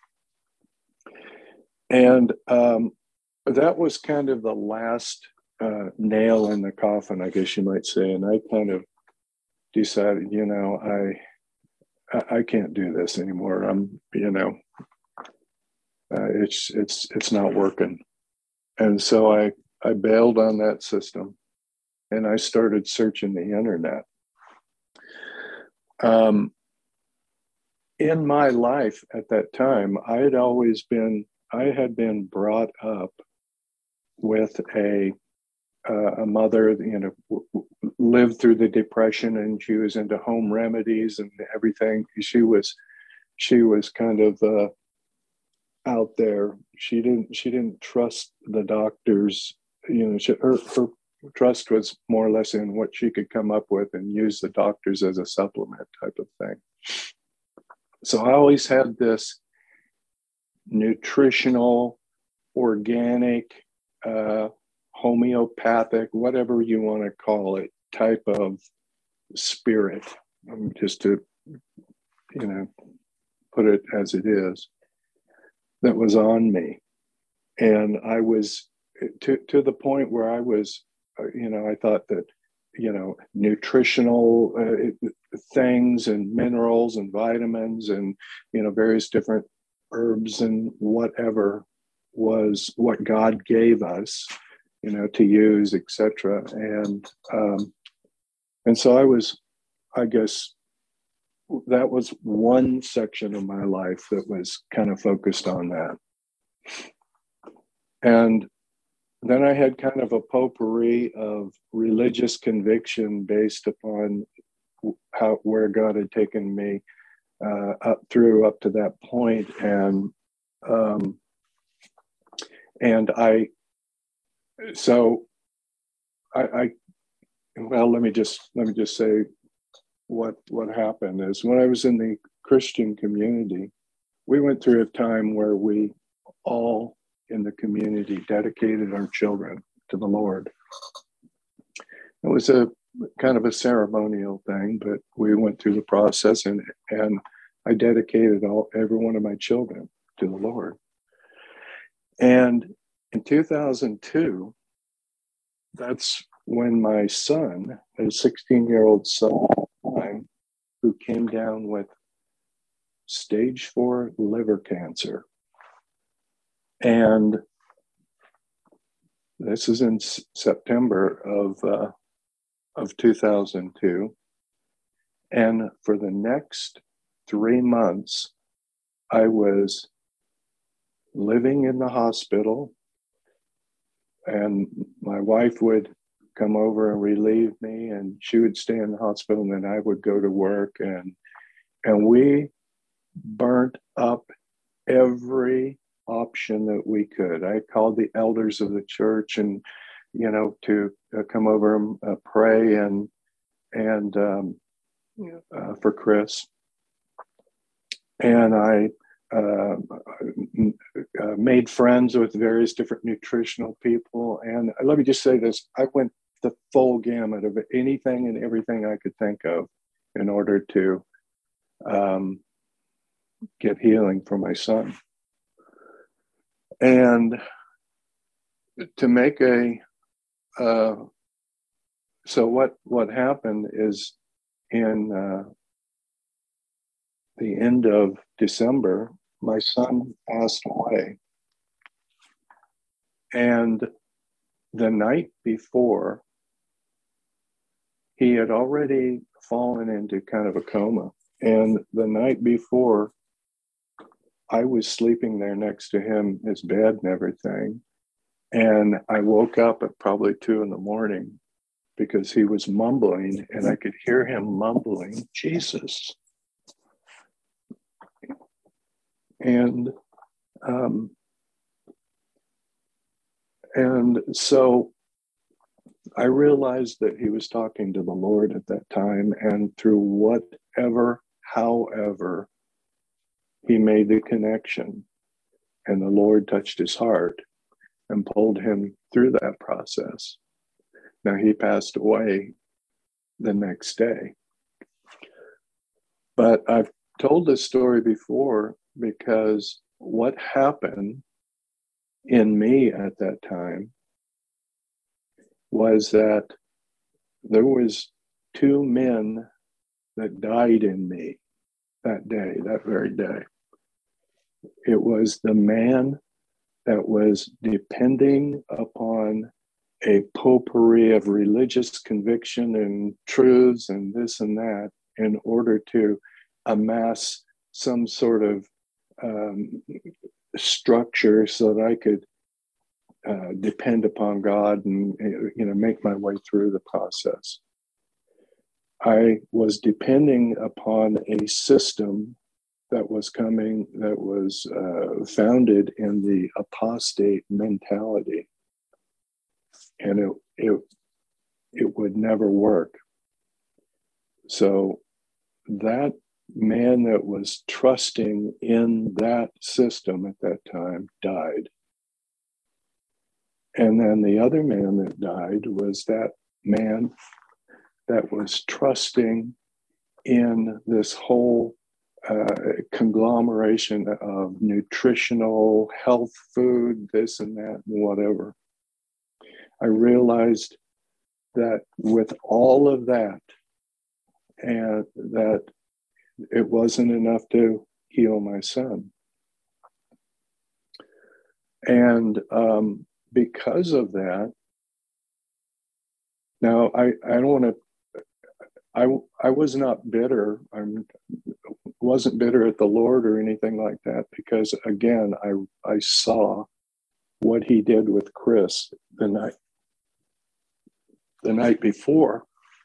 And um, that was kind of the last uh, nail in the coffin, I guess you might say. And I kind of decided, you know, I I can't do this anymore. I'm, you know, uh, it's it's it's not working. And so I I bailed on that system, and I started searching the internet. Um, in my life at that time, I had always been I had been brought up with a uh, a mother, you know, w- w- lived through the Depression, and she was into home remedies and everything. She was she was kind of uh, out there. She didn't she didn't trust the doctors. You know, she, her her trust was more or less in what she could come up with and use the doctors as a supplement type of thing. So I always had this nutritional, organic, uh, homeopathic, whatever you want to call it, type of spirit, um, just to, you know, put it as it is, that was on me. And I was to, to the point where I was, uh, you know, I thought that, you know, nutritional uh, things and minerals and vitamins and, you know, various different herbs and whatever was what God gave us, you know, to use, et cetera. And um, and so I was, I guess, that was one section of my life that was kind of focused on that. And then I had kind of a potpourri of religious conviction based upon how where God had taken me uh, up through up to that point, and um, and I so I, I well let me just let me just say what what happened is when I was in the Christian community, we went through a time where we all in the community dedicated our children to the Lord. It was a kind of a ceremonial thing, but we went through the process, and and I dedicated all every one of my children to the Lord. And in two thousand two, that's when my son, a sixteen-year-old son at the time, who came down with stage four liver cancer. And this is in S- September of uh, of two thousand two. And for the next three months, I was living in the hospital, and my wife would come over and relieve me, and she would stay in the hospital, and then I would go to work, and and we burnt up every option that we could. I called the elders of the church, and you know, to uh, come over and uh, pray and and um, uh, for Chris, and I uh, uh, made friends with various different nutritional people. And let me just say this: I went the full gamut of anything and everything I could think of in order to um, get healing for my son. And to make a, uh, so what, what happened is in uh, the end of December, my son passed away. And the night before, he had already fallen into kind of a coma. And the night before, I was sleeping there next to him, his bed and everything. And I woke up at probably two in the morning because he was mumbling, and I could hear him mumbling, Jesus. And um, and so I realized that he was talking to the Lord at that time, and through whatever, however, he made the connection, and the Lord touched his heart and pulled him through that process. Now, he passed away the next day. But I've told this story before because what happened in me at that time was that there was two men that died in me that day, that very day. It was the man that was depending upon a potpourri of religious conviction and truths and this and that in order to amass some sort of um, structure so that I could uh, depend upon God and, you know, make my way through the process. I was depending upon a system that was coming, that was uh, founded in the apostate mentality. And it, it, it would never work. So that man that was trusting in that system at that time died. And then the other man that died was that man that was trusting in this whole uh, conglomeration of nutritional health food, this and that, and whatever. I realized that with all of that, and that it wasn't enough to heal my son. And um, because of that, now I, I don't want to, I, I was not bitter. I wasn't bitter at the Lord or anything like that, because again, I, I saw what he did with Chris the night, the night before.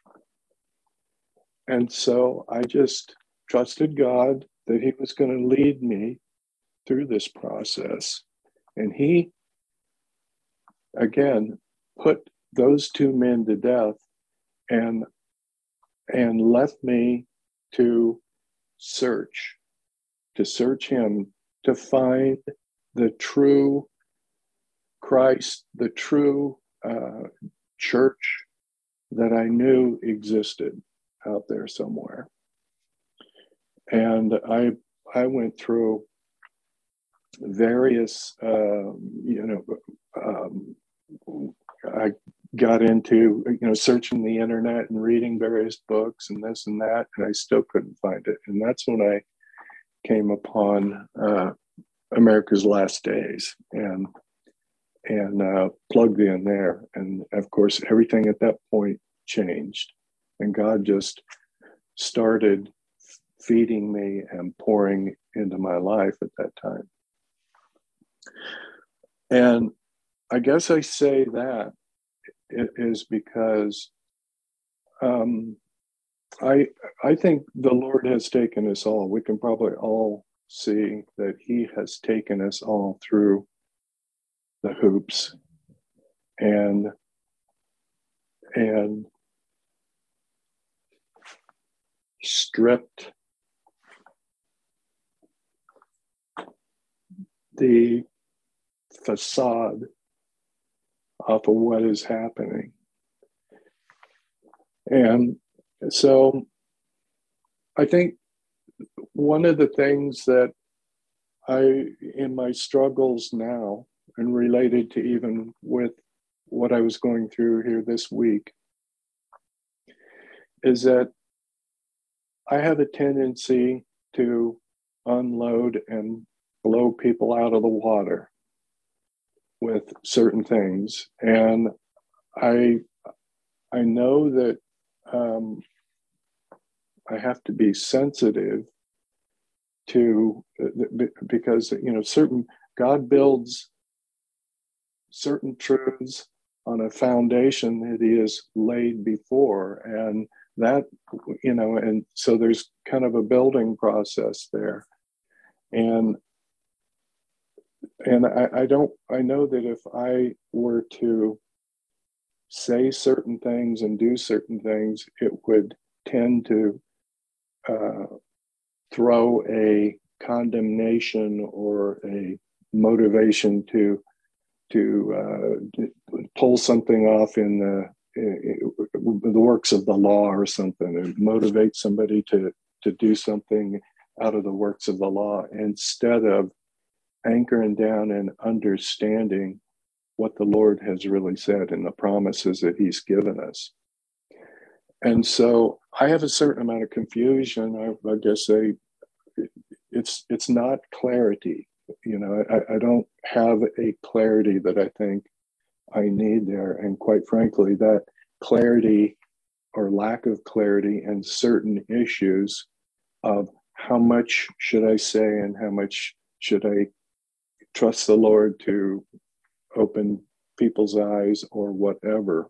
And so I just trusted God that he was going to lead me through this process. And he, again, put those two men to death and, and left me to search, to search him, to find the true Christ, the true uh, church that I knew existed out there somewhere. And I I went through various, uh, you know, um, I got into, you know, searching the internet and reading various books and this and that, and I still couldn't find it. And that's when I came upon uh, America's Last Days and and uh, plugged in there. And of course, everything at that point changed. And God just started feeding me and pouring into my life at that time. And I guess I say that it is because um, I I think the Lord has taken us all. We can probably all see that he has taken us all through the hoops and and stripped the facade off of what is happening. And so I think one of the things that I, in my struggles now, and related to even with what I was going through here this week, is that I have a tendency to unload and blow people out of the water with certain things. And I I know that um, I have to be sensitive to, because, you know, certain, God builds certain truths on a foundation that he has laid before. And that, you know, and so there's kind of a building process there. And and I, I don't, I know that if I were to say certain things and do certain things, it would tend to uh, throw a condemnation or a motivation to to uh, pull something off in the the works of the law or something, and motivate somebody to to do something out of the works of the law, instead of anchoring down and understanding what the Lord has really said and the promises that he's given us. And so I have a certain amount of confusion. I, I guess I, it's it's not clarity. You know, I, I don't have a clarity that I think I need there. And quite frankly, that clarity or lack of clarity in certain issues of how much should I say and how much should I trust the Lord to open people's eyes or whatever.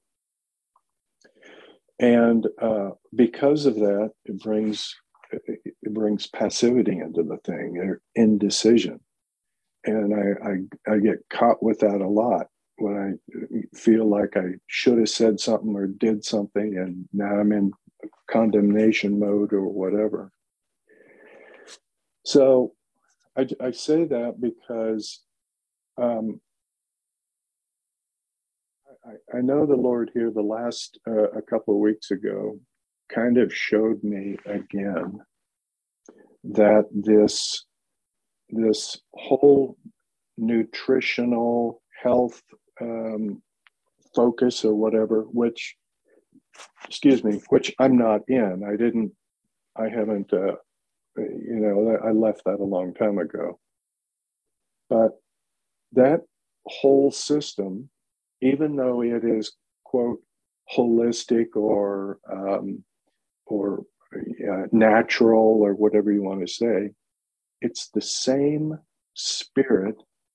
And uh, because of that, it brings it brings passivity into the thing, or indecision. And I, I I get caught with that a lot when I feel like I should have said something or did something, and now I'm in condemnation mode or whatever. So I, I say that because um, I, I know the Lord here the last uh, a couple of weeks ago kind of showed me again that this this whole nutritional health um, focus or whatever, which, excuse me, which I'm not in. I didn't, I haven't, uh, you know, I left that a long time ago. But that whole system, even though it is, quote, holistic or um, or uh, natural or whatever you want to say, it's the same spirit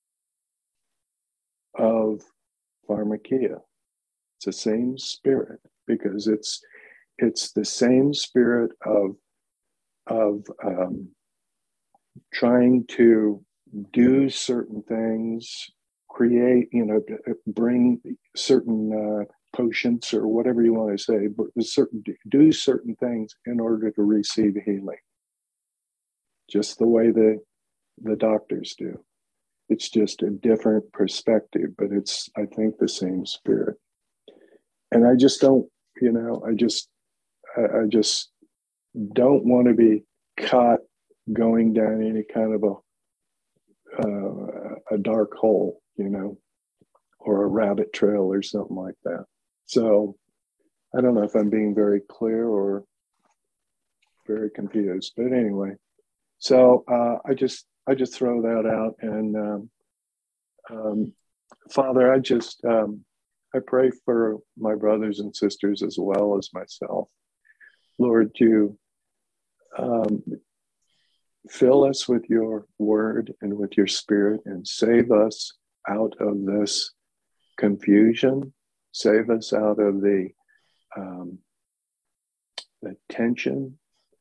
of pharmakia. It's the same spirit, because it's it's the same spirit of of um, trying to do certain things, create, you know, bring certain uh, potions or whatever you want to say, but certain do certain things in order to receive healing. Just the way the the doctors do. It's just a different perspective, but it's, I think, the same spirit. And I just don't, you know, I just, I, I just don't want to be caught going down any kind of a, uh, a dark hole, you know, or a rabbit trail or something like that. So I don't know if I'm being very clear or very confused, but anyway. So uh, I just, I just throw that out. And um, um, Father, I just, um, I pray for my brothers and sisters as well as myself. Lord, you um, fill us with your word and with your spirit, and save us out of this confusion. Save us out of the, um, the tension,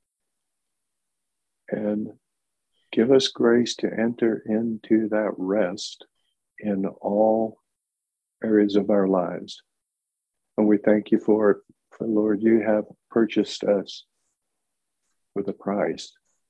and give us grace to enter into that rest in all areas of our lives. And we thank you for it. For Lord, you have purchased us with a price.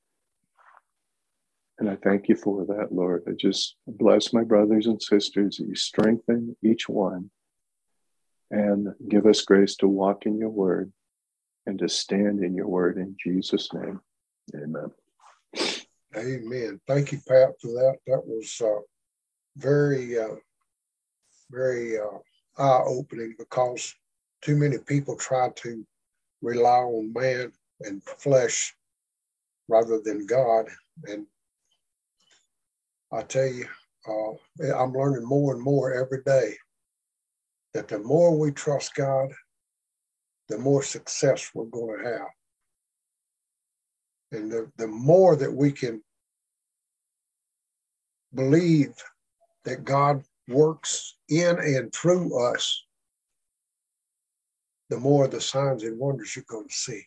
And I thank you for that, Lord. I just bless my brothers and sisters, that you strengthen each one and give us grace to walk in your word and to stand in your word, in Jesus' name. Amen. Amen. Thank you, Pat, for that. That was uh, very, uh, very uh, eye-opening, because too many people try to rely on man and flesh rather than God. And I tell you, uh, I'm learning more and more every day that the more we trust God, the more success we're going to have. And the, the more that we can believe that God works in and through us, the more the signs and wonders you're going to see.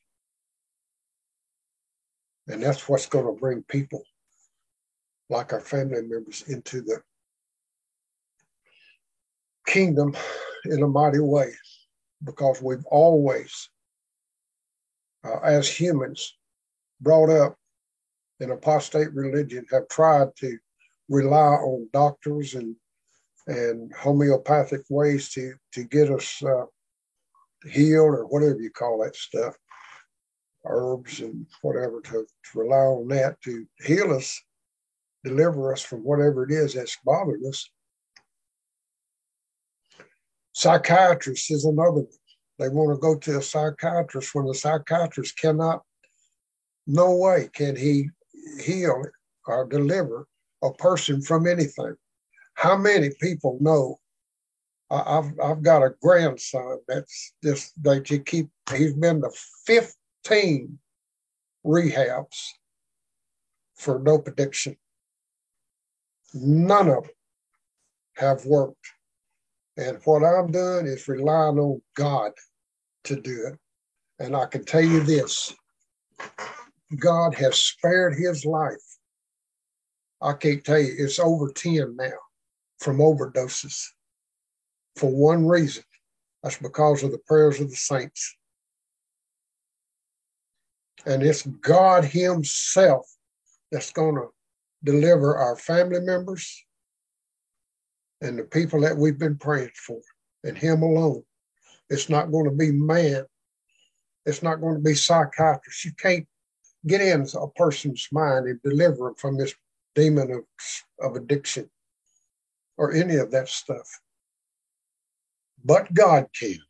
And that's what's going to bring people like our family members into the kingdom in a mighty way, because we've always, uh, as humans, brought up in apostate religion, have tried to rely on doctors and and homeopathic ways to to get us uh, healed, or whatever you call that stuff, herbs and whatever, to, to rely on that to heal us, deliver us from whatever it is that's bothered us. Psychiatrist is another one. They want to go to a psychiatrist when the psychiatrist cannot, no way can he heal or deliver a person from anything. How many people know? I've I've got a grandson that's just, they keep, he's been to fifteen rehabs for dope addiction. None of them have worked. And what I'm doing is relying on God to do it. And I can tell you this, God has spared his life. I can't tell you, it's over ten now from overdoses. For one reason, that's because of the prayers of the saints. And it's God himself that's going to deliver our family members and the people that we've been praying for, and him alone. It's not going to be man. It's not going to be psychiatrists. You can't get in a person's mind and deliver them from this demon of, of addiction or any of that stuff. But God can.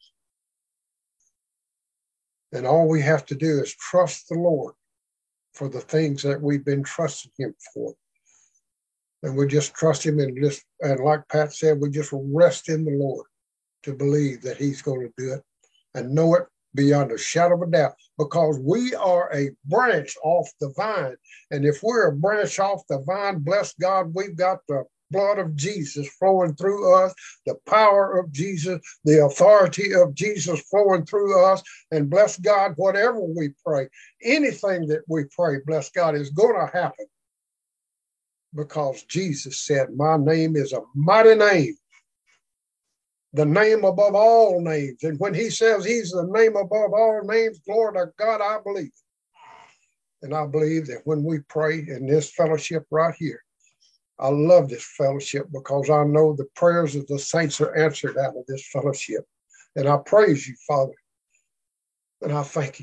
And all we have to do is trust the Lord for the things that we've been trusting him for. And we just trust him, and just, and like Pat said, we just rest in the Lord to believe that he's going to do it and know it beyond a shadow of a doubt, because we are a branch off the vine. And if we're a branch off the vine, bless God, we've got the blood of Jesus flowing through us, the power of Jesus, the authority of Jesus flowing through us. And bless God, whatever we pray, anything that we pray, bless God, is going to happen. Because Jesus said, my name is a mighty name, the name above all names. And when he says he's the name above all names, glory to God, I believe. And I believe that when we pray in this fellowship right here, I love this fellowship because I know the prayers of the saints are answered out of this fellowship. And I praise you, Father. And I thank you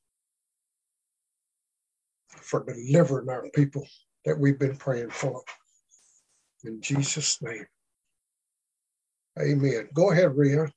for delivering our people that we've been praying for. In Jesus' name. Amen. Go ahead, Rian.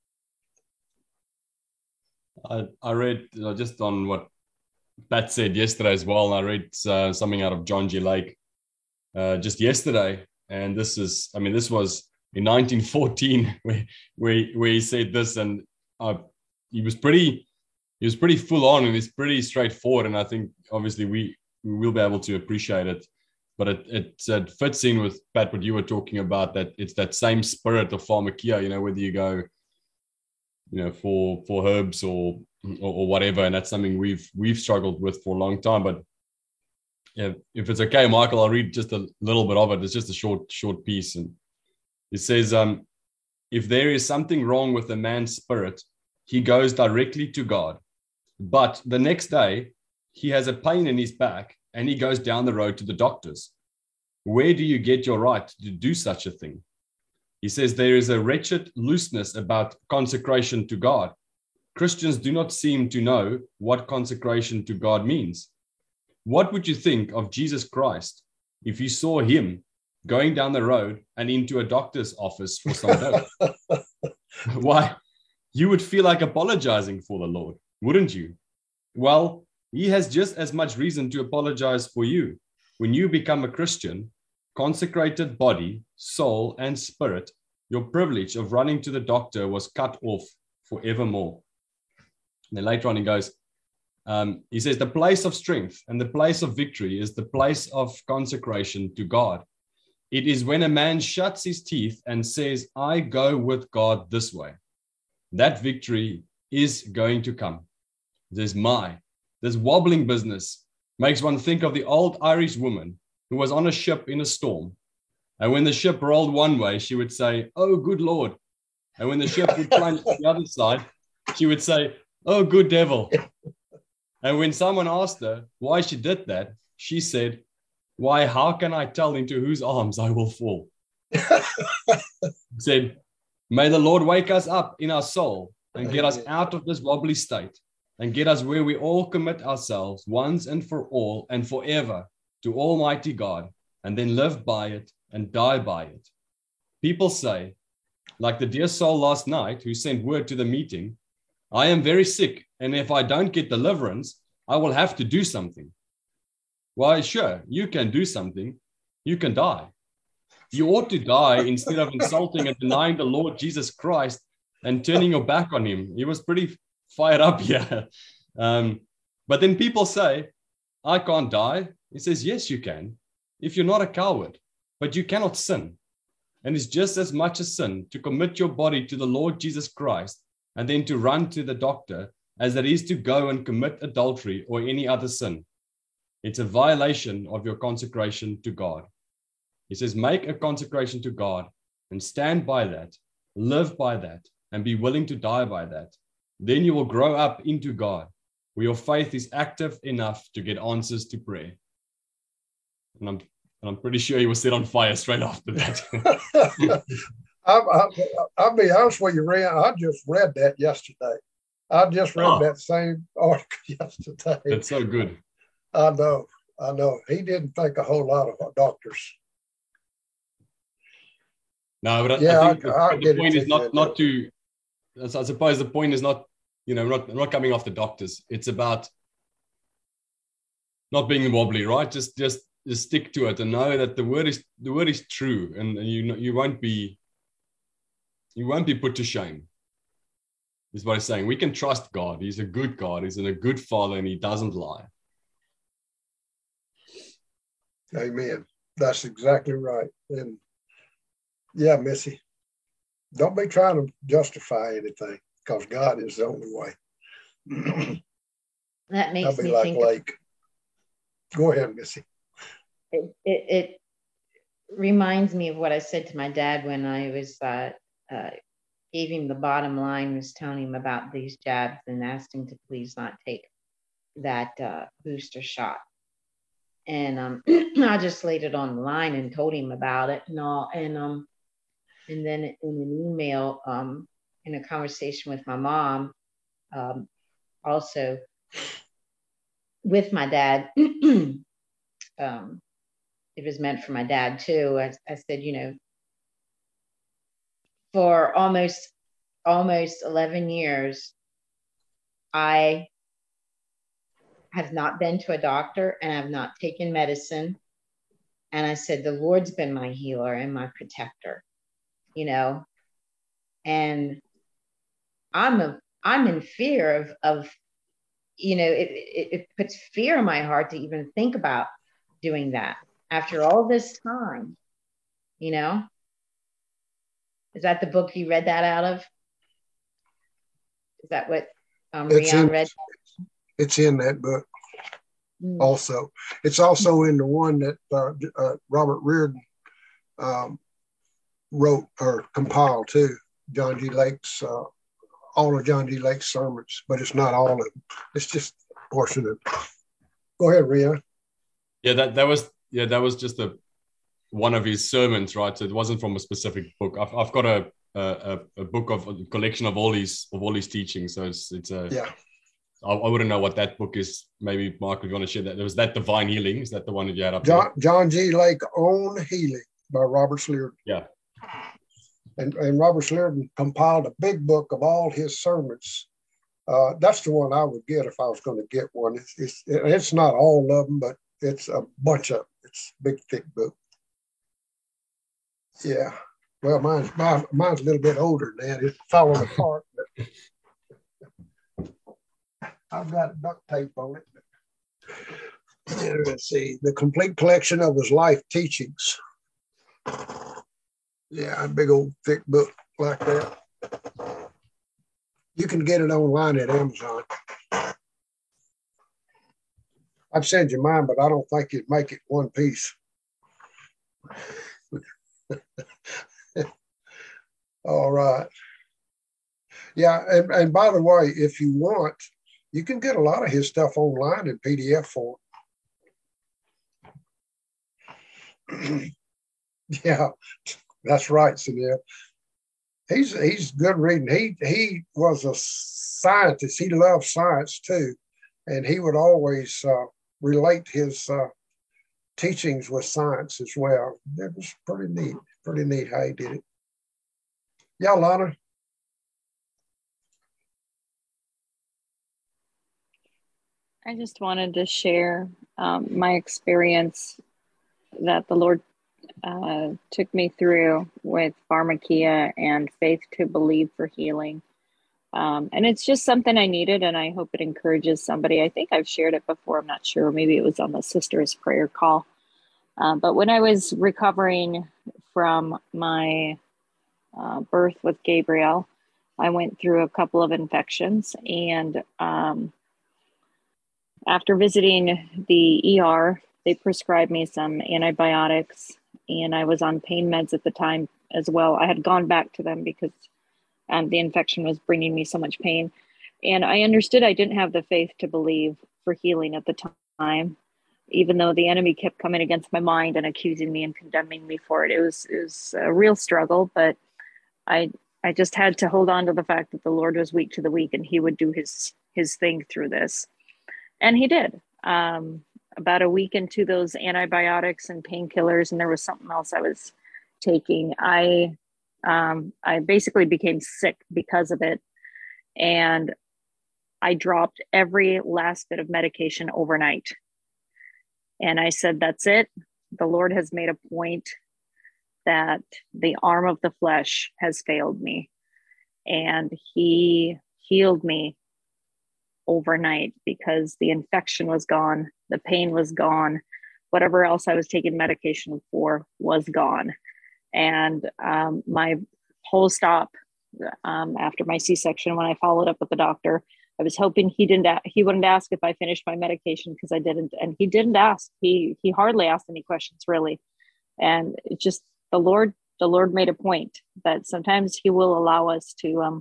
I, I read uh, just on what Pat said yesterday as well. I read uh, something out of John G. Lake uh, just yesterday. And this is, I mean, this was in nineteen fourteen where, where, where he said this, and uh, he was pretty, he was pretty full on, and he's pretty straightforward. And I think obviously we, we will be able to appreciate it. But it, it, it fits in with, Pat, what you were talking about, that it's that same spirit of pharmakia, you know, whether you go, you know, for for herbs or, or or whatever. And that's something we've we've struggled with for a long time. But yeah, if it's okay, Michael, I'll read just a little bit of it. It's just a short, short piece. And it says, um, if there is something wrong with a man's spirit, he goes directly to God. But the next day, he has a pain in his back, and he goes down the road to the doctors. Where do you get your right to do such a thing? He says there is a wretched looseness about consecration to God. Christians do not seem to know what consecration to God means. What would you think of Jesus Christ if you saw him going down the road and into a doctor's office for some dope? Why, you would feel like apologizing for the Lord, wouldn't you? Well, he has just as much reason to apologize for you. When you become a Christian, consecrated body, soul, and spirit, your privilege of running to the doctor was cut off forevermore. And then later on he goes, um, he says, the place of strength and the place of victory is the place of consecration to God. It is when a man shuts his teeth and says, I go with God this way. That victory is going to come. There's my, this wobbling business makes one think of the old Irish woman who was on a ship in a storm. And when the ship rolled one way, she would say, oh, good Lord. And when the ship would plunge to the other side, she would say, oh, good devil. And when someone asked her why she did that, she said, why, how can I tell into whose arms I will fall? Said, may the Lord wake us up in our soul and get us out of this wobbly state and get us where we all commit ourselves once and for all and forever to Almighty God, and then live by it and die by it. People say, like the dear soul last night who sent word to the meeting, I am very sick, and if I don't get deliverance, I will have to do something. Why, sure, you can do something. You can die. You ought to die instead of insulting and denying the Lord Jesus Christ and turning your back on him. He was pretty fired up here. Um, but then people say, I can't die. He says, yes, you can, if you're not a coward, but you cannot sin. And it's just as much a sin to commit your body to the Lord Jesus Christ and then to run to the doctor as it is to go and commit adultery or any other sin. It's a violation of your consecration to God. He says, make a consecration to God and stand by that, live by that, and be willing to die by that. Then you will grow up into God, where your faith is active enough to get answers to prayer. And I'm, and I'm pretty sure he was set on fire straight after that. I, I, I'll be honest with you, Ryan, I just read that yesterday. I just read Oh. that same article yesterday. That's so good. I know, I know. He didn't think a whole lot of doctors. No, but I, Yeah, I think I- the, I'll the get it point to is you. not not to. I suppose the point is not, you know, not not coming off the doctors. It's about not being wobbly, right? Just just just stick to it and know that the word is the word is true, and you know, you won't be you won't be put to shame. Is what he's saying. We can trust God. He's a good God. He's a good Father, and He doesn't lie. Amen. That's exactly right. And yeah, Missy, don't be trying to justify anything, because God is the only way. That makes I'll be me like think. Lake. Go ahead, Missy. It, it, it reminds me of what I said to my dad when I was uh, uh, gave him the bottom line, was telling him about these jabs and asked him to please not take that uh, booster shot. And um, I just laid it on the line and told him about it and all. And um, and then in an email, um, in a conversation with my mom, um, also with my dad, um, it was meant for my dad too. I, I said, you know, for almost almost eleven years, I have not been to a doctor and I've not taken medicine. And I said, the Lord's been my healer and my protector, you know, and I'm a, I'm in fear of, of, you know, it, it, it puts fear in my heart to even think about doing that after all this time, you know. Is that the book you read that out of? Is that what um, It's Rian in, read? it's in that book Mm. also. It's also in the one that uh, uh, Robert Reardon um, wrote or compiled too, John G. Lake's, uh, all of John G. Lake's sermons, but it's not all of them. It's just a portion of it. Go ahead, Rian. Yeah, that that was yeah that was just a one of his sermons, right? So it wasn't from a specific book. I've I've got a a, a book of a collection of all his of all his teachings. So it's it's a yeah. I, I wouldn't know what that book is. Maybe Mark, if you want to share that. There was that Divine Healing. Is that the one that you had up John, there? John G. Lake Own Healing by Robert Slearden. Yeah. And, and Robert Slearden compiled a big book of all his sermons. Uh, that's the one I would get if I was going to get one. It's, it's, it's not all of them, but it's a bunch of them. It's a big, thick book. Yeah. Well, mine's, mine, mine's a little bit older than that. It's falling apart. But I've got duct tape on it. And let's see, the complete collection of his life teachings. Yeah, a big old thick book like that. You can get it online at Amazon. I'd send you mine, but I don't think you'd make it one piece. All right. Yeah, and, and by the way, if you want, you can get a lot of his stuff online in P D F form. Yeah, that's right, Sunil. He's he's good reading. He he was a scientist. He loved science too, and he would always uh, relate his uh, teachings with science as well. It was pretty neat. Pretty neat how he did it. Yeah, Lana. I just wanted to share um, my experience that the Lord uh, took me through with pharmakia and faith to believe for healing. Um, and it's just something I needed, and I hope it encourages somebody. I think I've shared it before. I'm not sure. Maybe it was on the Sisters Prayer Call. Uh, but when I was recovering from my uh, birth with Gabriel, I went through a couple of infections, and um, after visiting the E R, they prescribed me some antibiotics, and I was on pain meds at the time as well. I had gone back to them because um, the infection was bringing me so much pain. And I understood I didn't have the faith to believe for healing at the time, even though the enemy kept coming against my mind and accusing me and condemning me for it. It was, it was a real struggle, but I I just had to hold on to the fact that the Lord was weak to the weak, and he would do his his thing through this. And he did. Um, about a week into those antibiotics and painkillers, and there was something else I was taking, I um, I basically became sick because of it. And I dropped every last bit of medication overnight. And I said, that's it. The Lord has made a point that the arm of the flesh has failed me. And he healed me overnight because the infection was gone, the pain was gone, whatever else I was taking medication for was gone. And um, my post-op um, after my C-section, when I followed up with the doctor, I was hoping he didn't a- he wouldn't ask if I finished my medication, because I didn't, and he didn't ask. He he hardly asked any questions, really. And it just the Lord the Lord made a point that sometimes he will allow us to um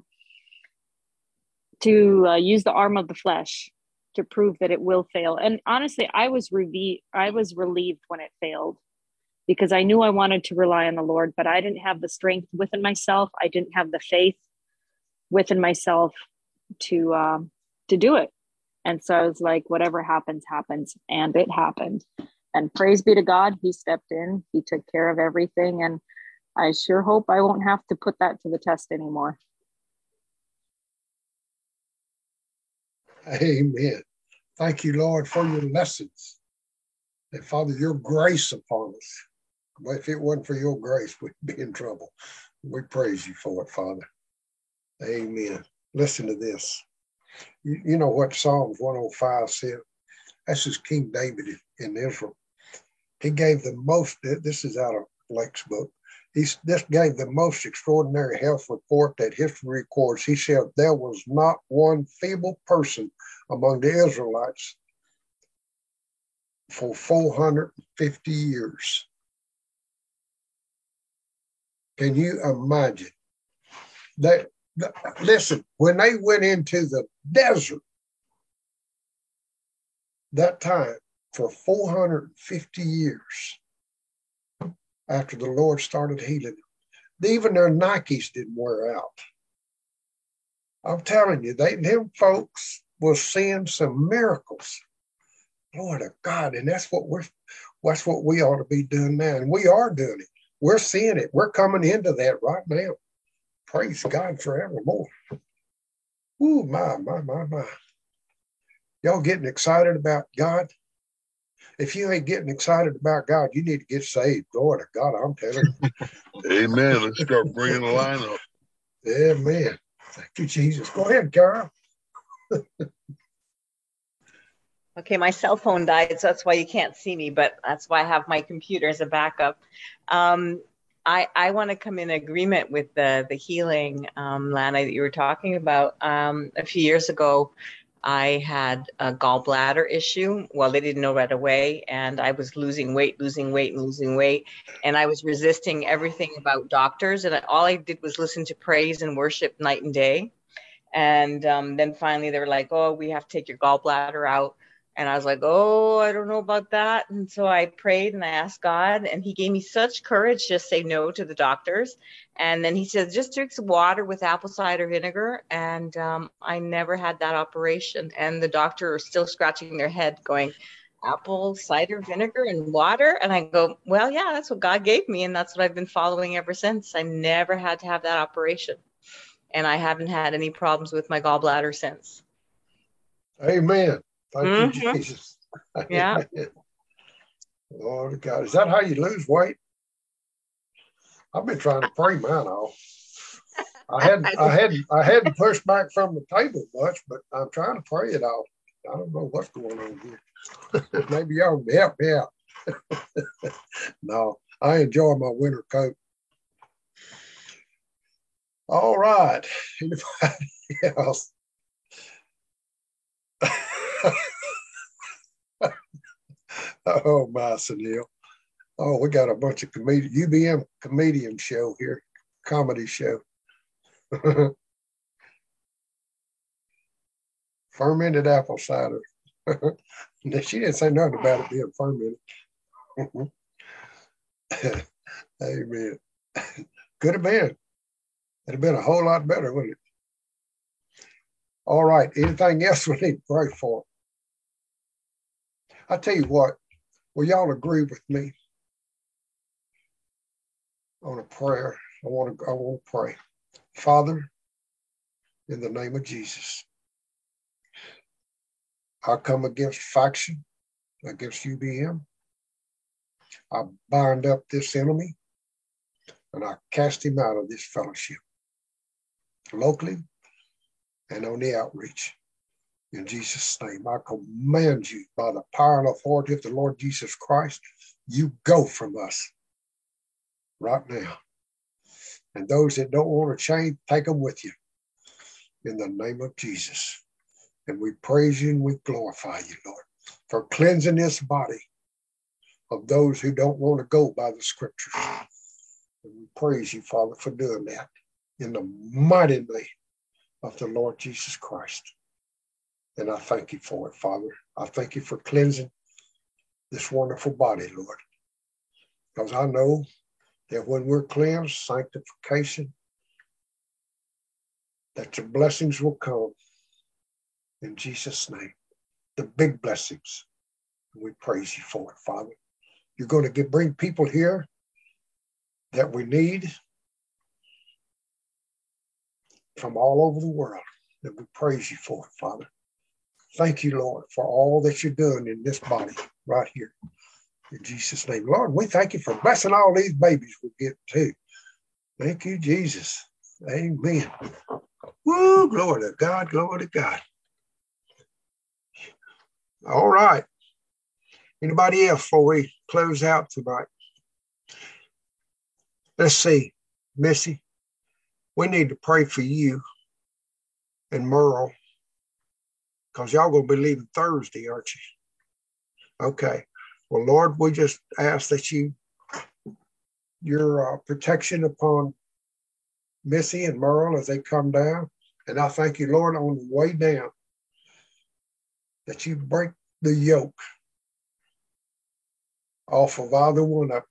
to uh, use the arm of the flesh to prove that it will fail. And honestly, I was re- I was relieved when it failed, because I knew I wanted to rely on the Lord, but I didn't have the strength within myself. I didn't have the faith within myself to um, to do it. And so I was like, whatever happens, happens. And it happened. And praise be to God, he stepped in, he took care of everything. And I sure hope I won't have to put that to the test anymore. Amen. Thank you, Lord, for your lessons. And Father, your grace upon us. But if it wasn't for your grace, we'd be in trouble. We praise you for it, Father. Amen. Listen to this. You, you know what Psalms one oh five said? This is King David in Israel. He gave the most, this is out of Blake's book. He just gave the most extraordinary health report that history records. He said there was not one feeble person among the Israelites for four hundred fifty years. Can you imagine? That, listen, when they went into the desert that time for four hundred fifty years, after the Lord started healing them, even their Nikes didn't wear out. I'm telling you, they them folks was seeing some miracles. Lord of God, and that's what we're that's what we ought to be doing now. And we are doing it. We're seeing it. We're coming into that right now. Praise God forevermore. Ooh, my, my, my, my. Y'all getting excited about God? If you ain't getting excited about God, you need to get saved. Lord of God, I'm telling you. Amen. Let's start bringing the line up. Amen. Thank you, Jesus. Go ahead, Carol. Okay, my cell phone died, so that's why you can't see me, but that's why I have my computer as a backup. Um, I, I want to come in agreement with the, the healing, um, Lana, that you were talking about. Um, a few years ago, I had a gallbladder issue. Well, they didn't know right away, and I was losing weight, losing weight, and losing weight. And I was resisting everything about doctors, and all I did was listen to praise and worship night and day. And um, then finally they were like, oh, we have to take your gallbladder out. And I was like, oh, I don't know about that. And so I prayed and I asked God, and he gave me such courage to say no to the doctors. And then he said, just drink some water with apple cider vinegar. And um, I never had that operation. And the doctor are still scratching their head going, apple cider vinegar and water? And I go, well, yeah, that's what God gave me. And that's what I've been following ever since. I never had to have that operation. And I haven't had any problems with my gallbladder since. Amen. Thank mm-hmm. you, Jesus. Yeah. Lord God. Is that how you lose weight? I've been trying to pray mine off. I hadn't I hadn't I hadn't pushed back from the table much, but I'm trying to pray it off. I don't know what's going on here. Maybe y'all can help me out. No, I enjoy my winter coat. All right. Anybody else? Oh, my, Sunil. Oh, we got a bunch of comedian, U B M comedian show here, comedy show. Fermented apple cider. She didn't say nothing about it being fermented. Amen. Could have been. It'd have been a whole lot better, wouldn't it? All right. Anything else we need to pray for? I tell you what, will y'all agree with me on a prayer? I want to I want to pray. Father, in the name of Jesus, I come against faction, against U B M. I bind up this enemy and I cast him out of this fellowship, locally and on the outreach. In Jesus' name, I command you by the power and authority of the Lord Jesus Christ, you go from us right now. And those that don't want to change, take them with you in the name of Jesus. And we praise you and we glorify you, Lord, for cleansing this body of those who don't want to go by the scriptures. And we praise you, Father, for doing that in the mighty name of the Lord Jesus Christ. And I thank you for it, Father. I thank you for cleansing this wonderful body, Lord. Because I know that when we're cleansed, sanctification, that the blessings will come in Jesus' name. The big blessings. We praise you for it, Father. You're going to get, bring people here that we need from all over the world. And we praise you for it, Father. Thank you, Lord, for all that you're doing in this body right here. In Jesus' name. Lord, we thank you for blessing all these babies we get too. Thank you, Jesus. Amen. Woo, glory to God, glory to God. All right. Anybody else before we close out tonight? Let's see, Missy, we need to pray for you and Merle, because y'all going to be leaving Thursday, aren't you? Okay. Well, Lord, we just ask that you, your uh, protection upon Missy and Merle as they come down. And I thank you, Lord, on the way down, that you break the yoke off of either one of them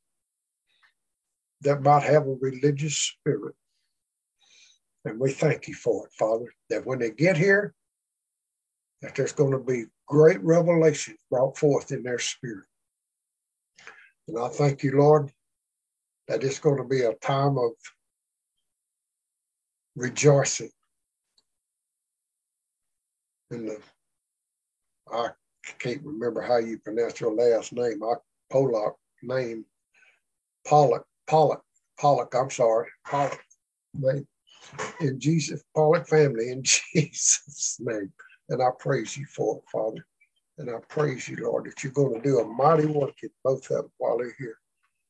that might have a religious spirit. And we thank you for it, Father, that when they get here, that there's going to be great revelation brought forth in their spirit. And I thank you, Lord, that it's going to be a time of rejoicing. In the, I can't remember how you pronounce your last name. I Pollock name, Pollock, Pollock, Pollock, I'm sorry, Pollock name. In Jesus, Pollock family, in Jesus' name. And I praise you for it, Father. And I praise you, Lord, that you're going to do a mighty work in both of them while they're here.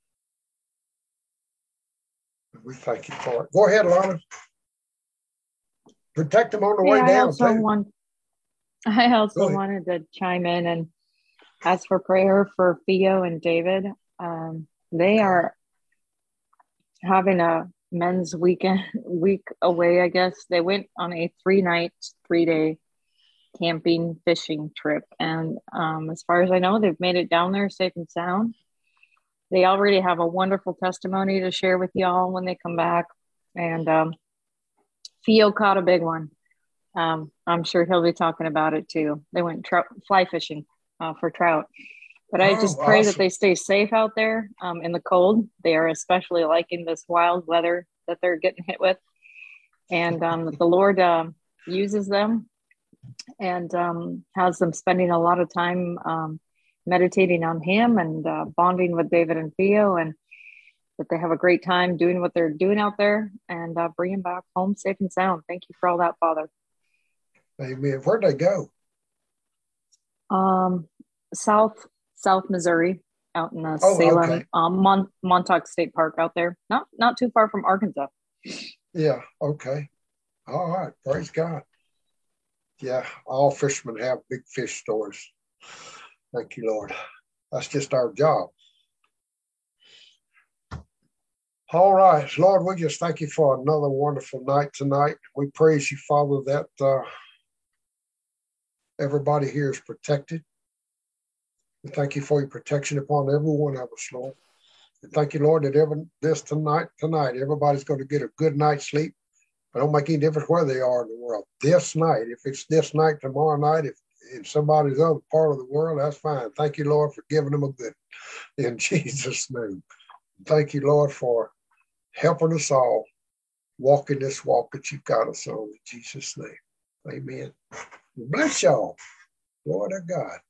And we thank you for it. Go ahead, Lana. Protect them on the Hey, way I down, also too. want, I also wanted to chime in and ask for prayer for Theo and David. Um, they are having a men's weekend week away, I guess. They went on a three night, three day camping fishing trip. And um, as far as I know, they've made it down there safe and sound. They already have a wonderful testimony to share with y'all when they come back. And um, Theo caught a big one. Um, I'm sure he'll be talking about it too. They went trout, fly fishing uh, for trout. But I just Oh, pray awesome. that they stay safe out there um, in the cold. They are especially liking this wild weather that they're getting hit with. And um, that the Lord uh, uses them and um, has them spending a lot of time um, meditating on Him and uh, bonding with David and Theo, and that they have a great time doing what they're doing out there and uh, bring them back home safe and sound. Thank you for all that, Father. Amen. Where'd they go? Um, South South Missouri, out in the Oh, Salem, okay. um, Mon- Montauk State Park out there, not not too far from Arkansas. Yeah, okay. All right. Praise God. Yeah, all fishermen have big fish stores. Thank you, Lord. That's just our job. All right, Lord, we just thank you for another wonderful night tonight. We praise you, Father, that uh, everybody here is protected. We thank you for your protection upon every one of us, Lord. We thank you, Lord, that every, this tonight, tonight, everybody's going to get a good night's sleep. It don't make any difference where they are in the world. This night, if it's this night, tomorrow night, if in somebody's other part of the world, that's fine. Thank you, Lord, for giving them a good in Jesus' name. Thank you, Lord, for helping us all walk in this walk that you've got us on in Jesus' name. Amen. Bless y'all. Lord of God.